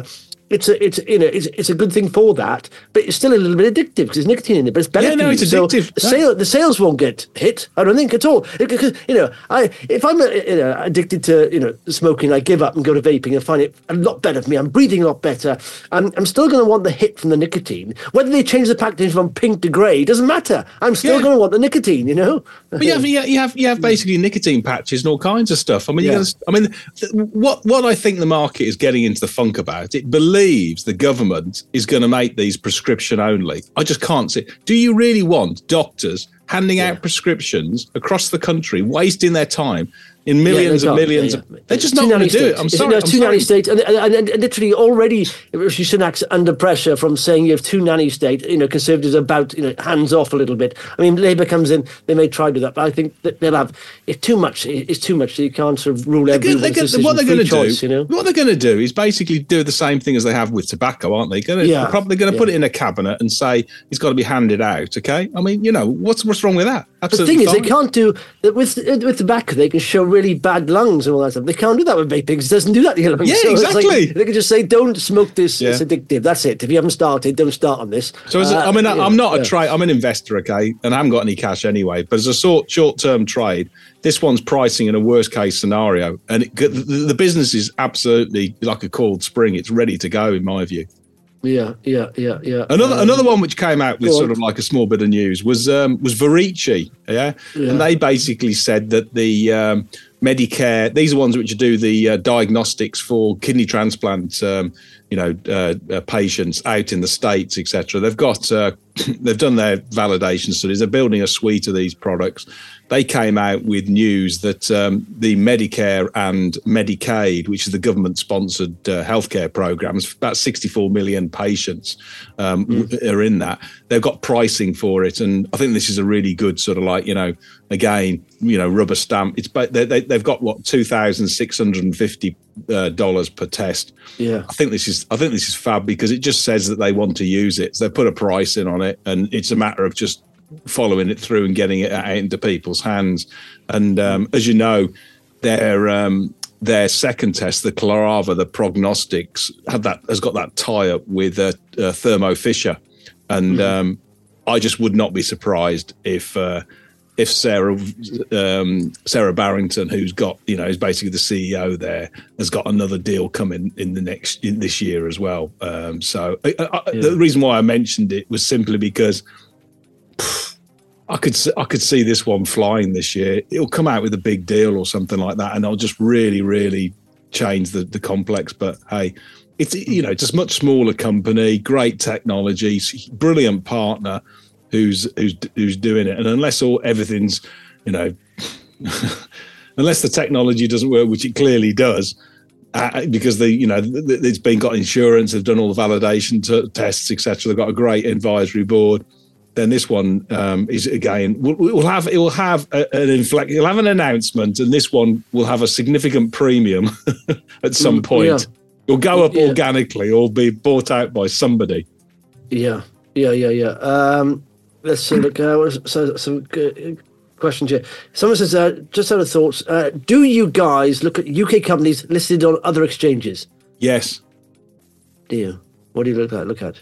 it's a it's you know it's it's a good thing for that, but it's still a little bit addictive because there's nicotine in it. But it's better. Yeah, no, for it's you. So addictive. the sale the sales won't get hit. I don't think at all. Because you know, I if I'm uh, you know, addicted to you know smoking, I give up and go to vaping. I find it a lot better for me. I'm breathing a lot better. I'm I'm still going to want the hit from the nicotine. Whether they change the packaging from pink to grey doesn't matter. I'm still Yeah. going to want the nicotine. You know. But you have, you have, you have, you have basically nicotine patches and all kinds of stuff. I mean, you Yeah. gotta, I mean, th- what what I think the market is getting into the funk about, it believes the government is going to make these prescription only. I just can't see. Do you really want doctors handing Yeah. out prescriptions across the country, wasting their time in millions Yeah, and they millions? can't. Of, Yeah, yeah. they're just Two not going nanny to do it. states. I'm Is it- sorry. No, I'm two sorry. nanny states, and, and, and, and literally already Rishi Sunak's under pressure from saying you have two nanny state. You know, Conservatives are about you know hands off a little bit. I mean, Labour comes in, they may try to do that, but I think that they'll have it's too much. It's too much. You can't sort of rule They're everyone's gonna- they're gonna- decision. what they're Free going to choice, do, you know. what they're going to do is basically do the same thing as they have with tobacco, aren't they? Going to, Yeah, they're probably going to yeah. put it in a cabinet and say it's got to be handed out. Okay, I mean, you know, what's what's wrong with that? The Absolutely thing is, they fine. can't do that with with tobacco. They can show really bad lungs and all that stuff. They can't do that with vaping. 'Cause it doesn't do that to your lungs. Yeah, So it's like exactly. they can just say, "Don't smoke this. Yeah. It's addictive." That's it. If you haven't started, don't start on this. So, as a, Uh, I mean, you know, I'm not yeah. a trade. I'm an investor, okay, and I haven't got any cash anyway. But as a short short-term trade, this one's pricing in a worst-case scenario, and it, the, the business is absolutely like a coiled spring. It's ready to go, in my view. Yeah, yeah, yeah, yeah. Another Um, another one which came out with go on. sort of like a small bit of news was um, was Verici, yeah? Yeah. and they basically said that the um, Medicare, these are ones which do the uh, diagnostics for kidney transplant, um, you know, uh, uh, patients out in the States, et cetera. They've got uh, they've done their validation studies. They're building a suite of these products. They came out with news that um, the Medicare and Medicaid, which is the government-sponsored uh, healthcare programs, about sixty-four million patients um, mm. are in that. They've got pricing for it, and I think this is a really good sort of like, you know, again, you know, rubber stamp. It's they, they, they've got what two thousand six hundred and fifty uh, dollars per test. Yeah, I think this is I think this is fab because it just says that they want to use it. So they put a price in on it, and it's a matter of just following it through and getting it out into people's hands. And um, as you know, their um, their second test, the Clarava, the prognostics, had that has got that tie up with uh, uh, Thermo Fisher, and mm-hmm. um, I just would not be surprised if uh, if Sarah um, Sarah Barrington, who's got you know is basically the C E O there, has got another deal coming in the next in this year as well. Um, so I, I, yeah. the reason why I mentioned it was simply because I could I could see this one flying this year. It'll come out with a big deal or something like that, and I'll just really, really change the, the complex. But hey, it's you know it's a much smaller company, great technology, brilliant partner who's who's who's doing it. And unless all everything's you know, unless the technology doesn't work, which it clearly does, uh, because the you know it's been got insurance, they've done all the validation t- tests, et cetera. They've got a great advisory board. Then this one um, is again we'll, we'll have it will have a, an inflect. It'll have an announcement, and this one will have a significant premium at some point. Yeah. It'll go up yeah. organically, or be bought out by somebody. Yeah, yeah, yeah, yeah. Um, let's see. Look, uh, so some good questions here. Someone says, uh, just out of thoughts, uh, do you guys look at U K companies listed on other exchanges? Yes. Do you? What do you look at? Look at.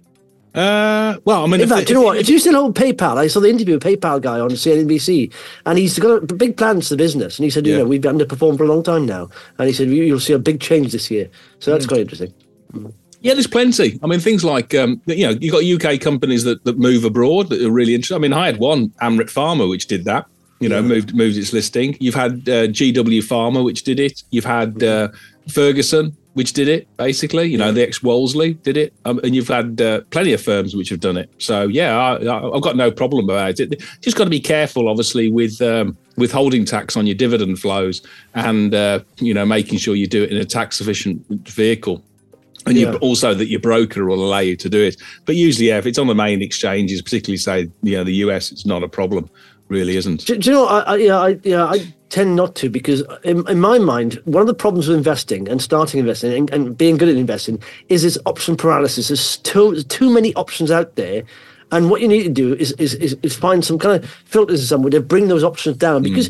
Uh, well, I mean, in fact, do you know what? If you still hold PayPal, I saw the interview with PayPal guy on C N B C, and he's got big plans for the business. And he said, you yeah. know, we've underperformed for a long time now, and he said you'll see a big change this year. So that's mm. quite interesting. Mm. Yeah, there's plenty. I mean, things like um, you know, you've got U K companies that, that move abroad that are really interesting. I mean, I had one, Amrit Pharma, which did that. You know, yeah. moved moved its listing. You've had uh, G W Pharma, which did it. You've had uh, Ferguson, which did it, basically. You know, yeah. the ex-Wolseley did it. Um, and you've had uh, plenty of firms which have done it. So, yeah, I, I, I've got no problem about it. Just got to be careful, obviously, with um, withholding tax on your dividend flows and, uh, you know, making sure you do it in a tax-efficient vehicle. And yeah. you also that your broker will allow you to do it. But usually, yeah, if it's on the main exchanges, particularly, say, you know, the U S, it's not a problem. Really isn't. Do, do you know? I, I, yeah, I, yeah, I tend not to because, in, in my mind, one of the problems with investing and starting investing and, and being good at investing is this option paralysis. There's too too many options out there, and what you need to do is is is, is find some kind of filters somewhere to bring those options down because. Mm.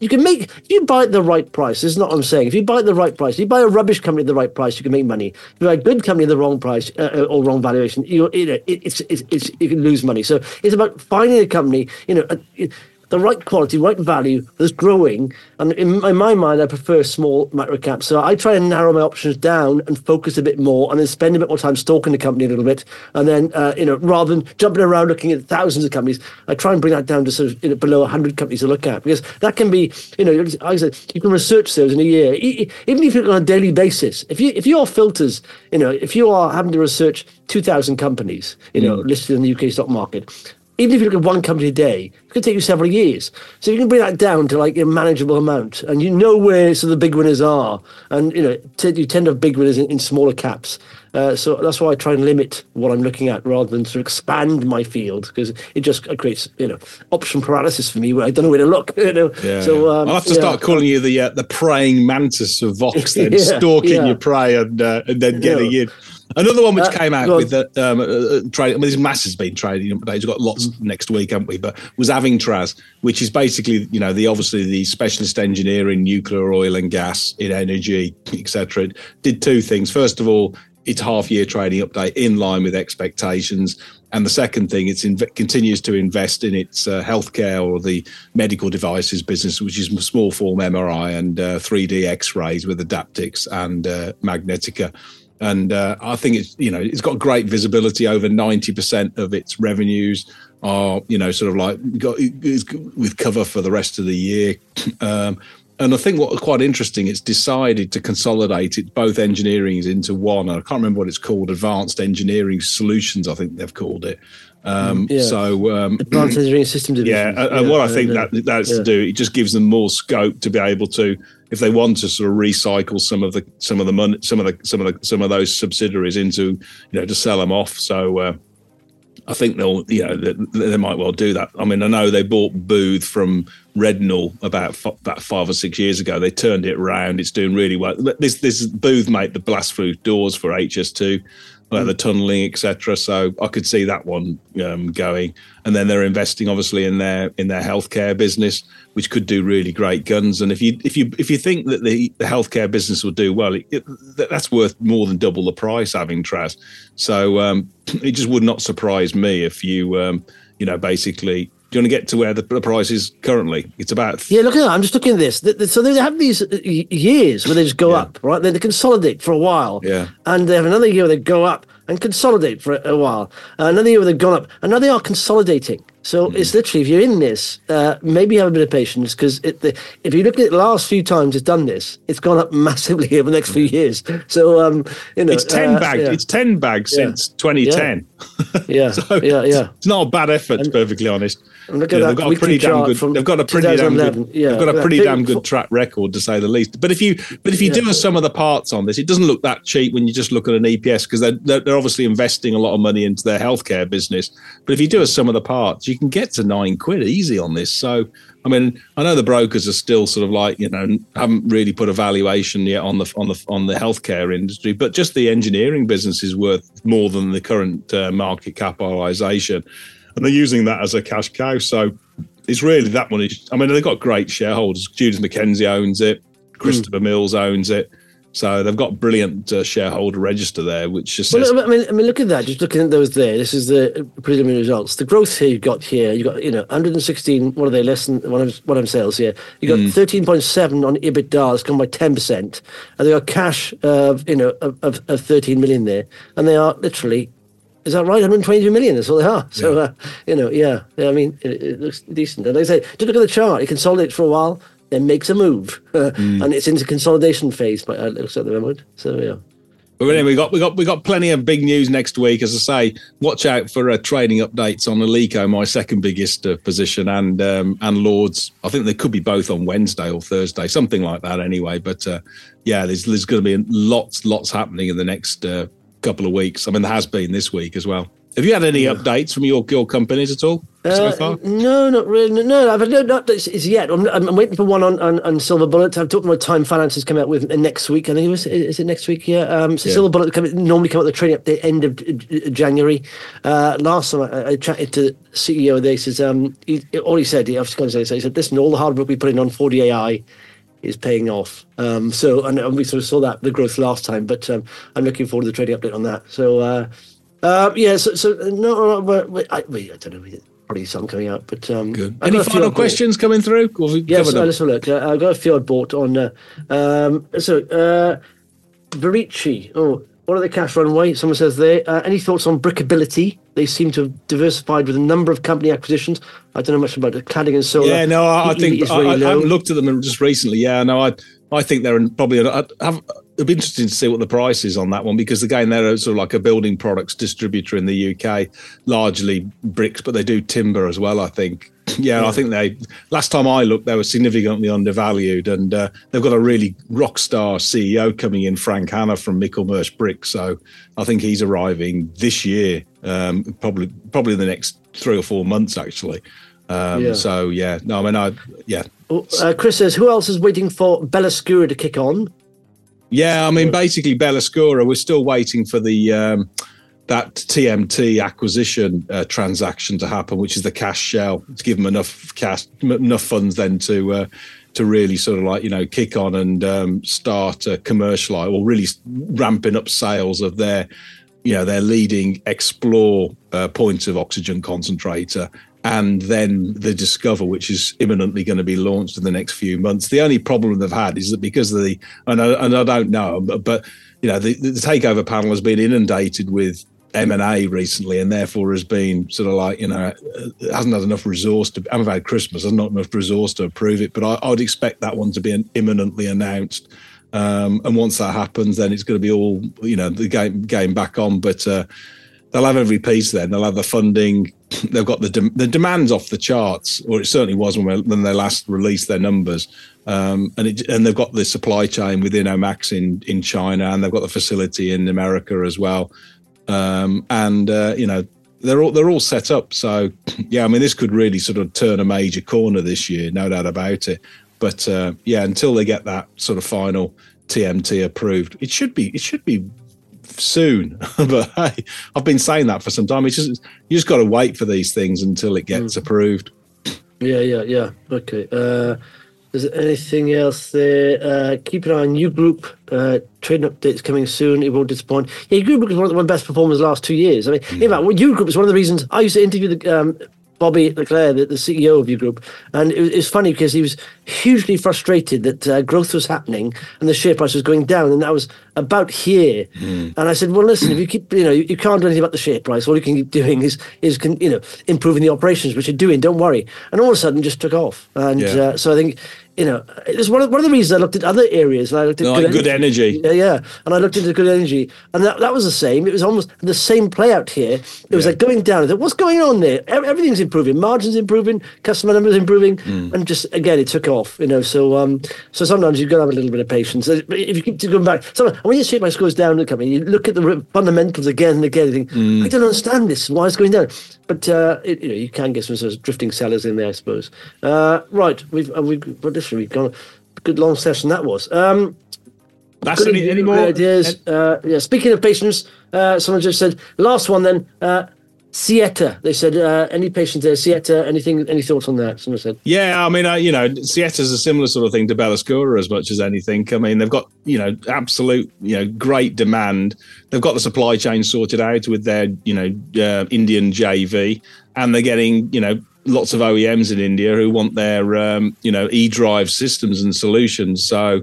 you can make, if you buy at the right price, this is not what I'm saying. If you buy at the right price, if you buy a rubbish company at the right price, you can make money. If you buy a good company at the wrong price uh, or wrong valuation, you, you know, it, it's, it's, it's, you can lose money. So it's about finding a company, you know, a, the right quality, right value that's growing. And in, in my mind, I prefer small micro caps. So I try and narrow my options down and focus a bit more, and then spend a bit more time stalking the company a little bit. And then, uh, you know, rather than jumping around looking at thousands of companies, I try and bring that down to sort of, you know, below one hundred companies to look at, because that can be, you know, like I said, you can research those in a year, even if you're on a daily basis. If you if your filters, you know, if you are having to research two thousand companies, you know, mm. listed in the U K stock market, even if you look at one company a day, it could take you several years. So you can bring that down to like a manageable amount, and you know where some of the big winners are. And, you know, t- you tend to have big winners in, in smaller caps. Uh, so that's why I try and limit what I'm looking at rather than to expand my field, because it just creates, you know, option paralysis for me where I don't know where to look. You know? Yeah. So um, I'll have to yeah. start calling you the uh, the praying mantis of Vox, then, yeah, stalking yeah. your prey and uh, and then getting yeah. in. Another one which uh, came out with the um, uh, trade. I mean, this mass has been trading updates. We've got lots mm. next week, haven't we? But was Avingtraz, which is basically, you know, the obviously the specialist engineer in nuclear, oil and gas, in energy, et cetera. It did two things. First of all, its half-year trading update in line with expectations. And the second thing, it inv- continues to invest in its uh, healthcare or the medical devices business, which is small form M R I and uh, three D X-rays with Adaptix and uh, Magnetica. And uh, I think it's, you know, it's got great visibility. Over ninety percent of its revenues are, you know, sort of like got with cover for the rest of the year. Um, and I think what was quite interesting, it's decided to consolidate it, both engineering into one. I can't remember what it's called, Advanced Engineering Solutions, I think they've called it. Um, yeah. So, um, Advanced Engineering Systems Division. Yeah, and yeah, what I think uh, that that's yeah. to do, it just gives them more scope to be able to, if they want to sort of recycle some of the some of the money, some of the some of the some of those subsidiaries into, you know, to sell them off. So uh, I think they'll, you know, they, they might well do that. I mean, I know they bought Booth from Rednall about f- about five or six years ago. They turned it around. It's doing really well. This this Booth made the blast-proof doors for H S two. Uh, the tunneling, et cetera. So I could see that one um, going. And then they're investing, obviously, in their in their healthcare business, which could do really great guns. And if you if you if you think that the, the healthcare business will do well, it, it, that's worth more than double the price, Avingtraz. So um, it just would not surprise me if you um, you know basically. Do you want to get to where the, the price is currently? It's about... Yeah, look at that. I'm just looking at this. So they have these years where they just go yeah. up, right? They consolidate for a while. Yeah. And they have another year where they go up and consolidate for a while. Uh, another year where they've gone up. And now they are consolidating. So mm. it's literally, if you're in this, uh, maybe have a bit of patience, because if you look at the last few times it's done this, it's gone up massively over the next few years. So, um, you know... It's ten uh, bags. Yeah. It's ten bags yeah. since twenty ten. Yeah, yeah, so yeah, yeah. It's not a bad effort, and, to be perfectly honest. And look at yeah, that they've got a pretty damn good. They've got a pretty damn good. Yeah, they've got a pretty damn good track record, to say the least. But if you, but if you yeah. do some of the parts on this, it doesn't look that cheap when you just look at an E P S, because they're, they're they're obviously investing a lot of money into their healthcare business. But if you do a some of the parts, you can get to nine quid easy on this. So I mean, I know the brokers are still sort of like, you know, haven't really put a valuation yet on the on the on the healthcare industry, but just the engineering business is worth more than the current uh, market capitalization, and they're using that as a cash cow. So it's really that one. Is, I mean, they've got great shareholders. Judith McKenzie owns it. Christopher mm. Mills owns it. So they've got brilliant uh, shareholder register there, which just says... Well, I mean, I mean, look at that. Just looking at those there. This is the preliminary results. The growth here you've got here, you've got, you know, one hundred sixteen, what are they, less than one of one of sales here. You've got mm. thirteen point seven on EBITDA, it's gone by ten percent. And they've got cash of, you know, of, of, of thirteen million there. And they are literally... Is that right? one hundred twenty-two million, that's all they are. So, yeah. uh, you know, yeah. yeah I mean, it, it looks decent. And like I say, just look at the chart. It consolidates for a while, then makes a move. mm. And it's into consolidation phase, but it looks at the moment. So, yeah. But anyway, we got we got we got plenty of big news next week. As I say, watch out for uh, trading updates on Alico, my second biggest uh, position, and um, and Lords. I think they could be both on Wednesday or Thursday, something like that. Anyway, but uh, yeah, there's there's going to be lots lots happening in the next uh, couple of weeks. I mean, there has been this week as well. Have you had any yeah. updates from your, your companies at all so uh, far? No, not really. No, no I've had no updates yet. I'm, I'm waiting for one on, on, on Silver Bullet. I've talked about Time Finances coming out with next week. I think it was, is it next week? Yeah. Um, so yeah. Silver Bullet come, normally come out with the trading update end of January. Uh, last time I, I chatted to the C E O, they says, um, he, all he said, he, I've just got to say, so he said, listen, all the hard work we put in on four D A I is paying off. Um, so, and, and we sort of saw that, the growth last time, but um, I'm looking forward to the trading update on that. So, uh, Uh, yeah, so, so no, no I, I, I don't know, probably some coming out, but um, good. Any final questions coming through? Yes, uh, let's have a look. Uh, I've got a few I bought on. Uh, um, so, uh, Verici. Oh, what are the cash runway? Someone says there. Uh, any thoughts on Brickability? They seem to have diversified with a number of company acquisitions. I don't know much about the cladding and solar. Yeah, no, I, I think really I, I haven't looked at them just recently. Yeah, no, I I think they're probably. I have. It'll be interesting to see what the price is on that one, because again, they're sort of like a building products distributor in the U K, largely bricks, but they do timber as well, I think. Yeah, yeah. I think they, last time I looked, they were significantly undervalued, and uh, they've got a really rock star C E O coming in, Frank Hanna from Michelmersh Brick. So I think he's arriving this year, um, probably probably the next three or four months, actually. Um, yeah. So, yeah, no, I mean, I, yeah. Uh, Chris says, who else is waiting for Bellascura to kick on? Yeah, I mean, basically, Bellascura, we're still waiting for the um, that T M T acquisition uh, transaction to happen, which is the cash shell, to give them enough cash, enough funds then to uh, to really sort of like, you know, kick on and um, start uh, commercialize, or really ramping up sales of their, you know, their leading Explore uh, point of oxygen concentrator. And then the Discover, which is imminently going to be launched in the next few months. The only problem they've had is that because of the, and I, and I don't know, but, but you know, the, the takeover panel has been inundated with M and A recently, and therefore has been sort of like, you know, hasn't had enough resource to, haven't had Christmas, has not enough resource to approve it. But I, I would expect that one to be an imminently announced. Um, and once that happens, then it's going to be all, you know, the game, game back on. But, uh, they'll have every piece then. They'll have the funding. They've got the de- the demand's off the charts, or it certainly was when, we, when they last released their numbers. Um, and it, and they've got the supply chain within Omax in, in China, and they've got the facility in America as well. Um, and, uh, you know, they're all, they're all set up. So, yeah, I mean, this could really sort of turn a major corner this year, no doubt about it. But, uh, yeah, until they get that sort of final T M T approved, it should be, it should be, soon. But hey, I've been saying that for some time. It's just, you just got to wait for these things until it gets mm. approved. Yeah, yeah, yeah. Okay. Uh, is there anything else there? Uh, keep an eye on U Group. Uh, trading updates coming soon. It won't disappoint. Yeah, U Group is one of the one best performers the last two years. I mean, mm. in fact, well, U Group is one of the reasons I used to interview the um, Bobby Leclerc, the, the C E O of U Group, and it was, it was funny because he was hugely frustrated that uh, growth was happening and the share price was going down, and that was about here. Mm. And I said, well, listen, if you keep, you know, you, you can't do anything about the share price. All you can keep doing is is you know, improving the operations, which you're doing. Don't worry. And all of a sudden, it just took off. And yeah. uh, so I think, you know, it's one of one of the reasons I looked at other areas. And I looked at no, good, like good energy. energy. Yeah, yeah. And I looked into good energy, and that, that was the same. It was almost the same play out here. It was yeah. like going down. I thought, what's going on there? Everything's improving. Margins improving. Customer numbers improving. Mm. And just again, it took off. You know, so um, so sometimes you've got to have a little bit of patience. If you keep going back, sometimes when your share price goes down in the company, you look at the fundamentals again and again. And think, mm. I don't understand this. Why it's going down? But uh, it, you know, you can get some sort of drifting sellers in there, I suppose. Uh, right, we've uh, we've what this we've gone. Good long session that was. Um, That's any, any more ideas? Uh, yeah. Speaking of patience, uh, someone just said last one. Then uh, Sieta. They said uh, any patience there? Sieta. Anything? Any thoughts on that? Someone said. Yeah, I mean, uh, you know, Sieta's a similar sort of thing to Bellascura as much as anything. I mean, they've got, you know, absolute, you know, great demand. They've got the supply chain sorted out with their, you know, uh, Indian J V, and they're getting, you know, lots of O E Ms in India who want their, um, you know, e-drive systems and solutions. So,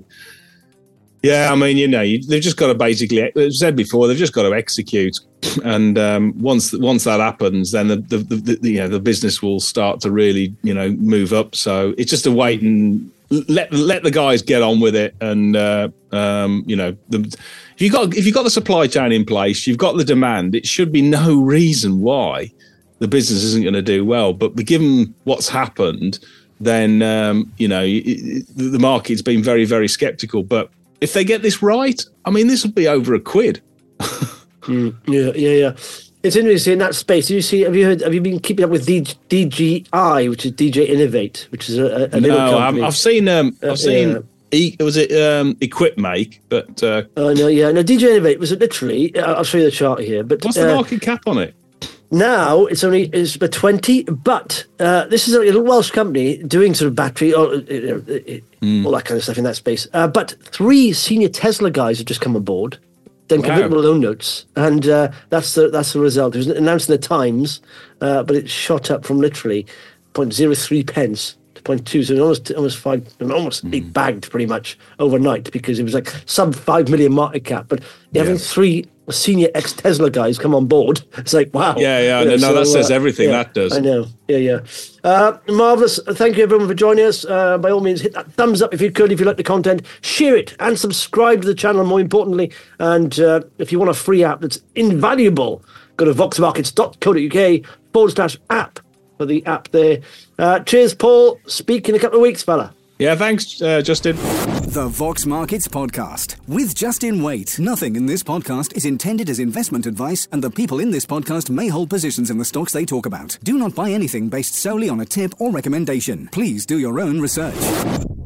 yeah, I mean, you know, you, they've just got to basically, as I said before, they've just got to execute. And um, once once that happens, then the, the, the, the, you know, the business will start to really, you know, move up. So it's just a wait and let let the guys get on with it. And, uh, um, you know, the, if you got if you've got the supply chain in place, you've got the demand, it should be no reason why the business isn't going to do well. But given what's happened, then, um, you know, it, the market's been very, very skeptical. But if they get this right, I mean, this will be over a quid. mm, yeah, yeah, yeah. It's interesting in that space. Do you see? Have you heard? Have you been keeping up with D, DGI, which is D J Innovate, which is a, a no, little company? I've, I've seen. Um, I've Uh, seen. yeah. E, was it um, Equipmake? But uh, Oh no, yeah, no. D J Innovate was literally. uh, I'll show you the chart here. But what's the uh, market cap on it? now it's only it's about twenty. But uh, this is a little Welsh company doing sort of battery or uh, uh, Mm. all that kind of stuff in that space. Uh, but three senior Tesla guys have just come aboard. Then Wow. convertible loan notes, and uh, that's the that's the result. It was announced in the Times, uh, but it shot up from literally zero point zero three pence to zero point two, so it almost almost five, almost Mm. it bagged pretty much overnight because it was like sub five million market cap. But Yeah. having three senior ex Tesla guys come on board, it's like wow. Yeah, yeah, You know, no, that so, says uh, everything, yeah, that does. I know. Yeah, yeah. Uh, marvelous. Thank you everyone for joining us. Uh, by all means, hit that thumbs up if you could, if you like the content. Share it and subscribe to the channel, more importantly. And uh, if you want a free app that's invaluable, go to voxmarkets.co.uk forward slash app for the app there. Uh, cheers, Paul. Speak in a couple of weeks, fella. Yeah, thanks, uh, Justin. The Vox Markets Podcast with Justin Waite. Nothing in this podcast is intended as investment advice, and the people in this podcast may hold positions in the stocks they talk about. Do not buy anything based solely on a tip or recommendation. Please do your own research.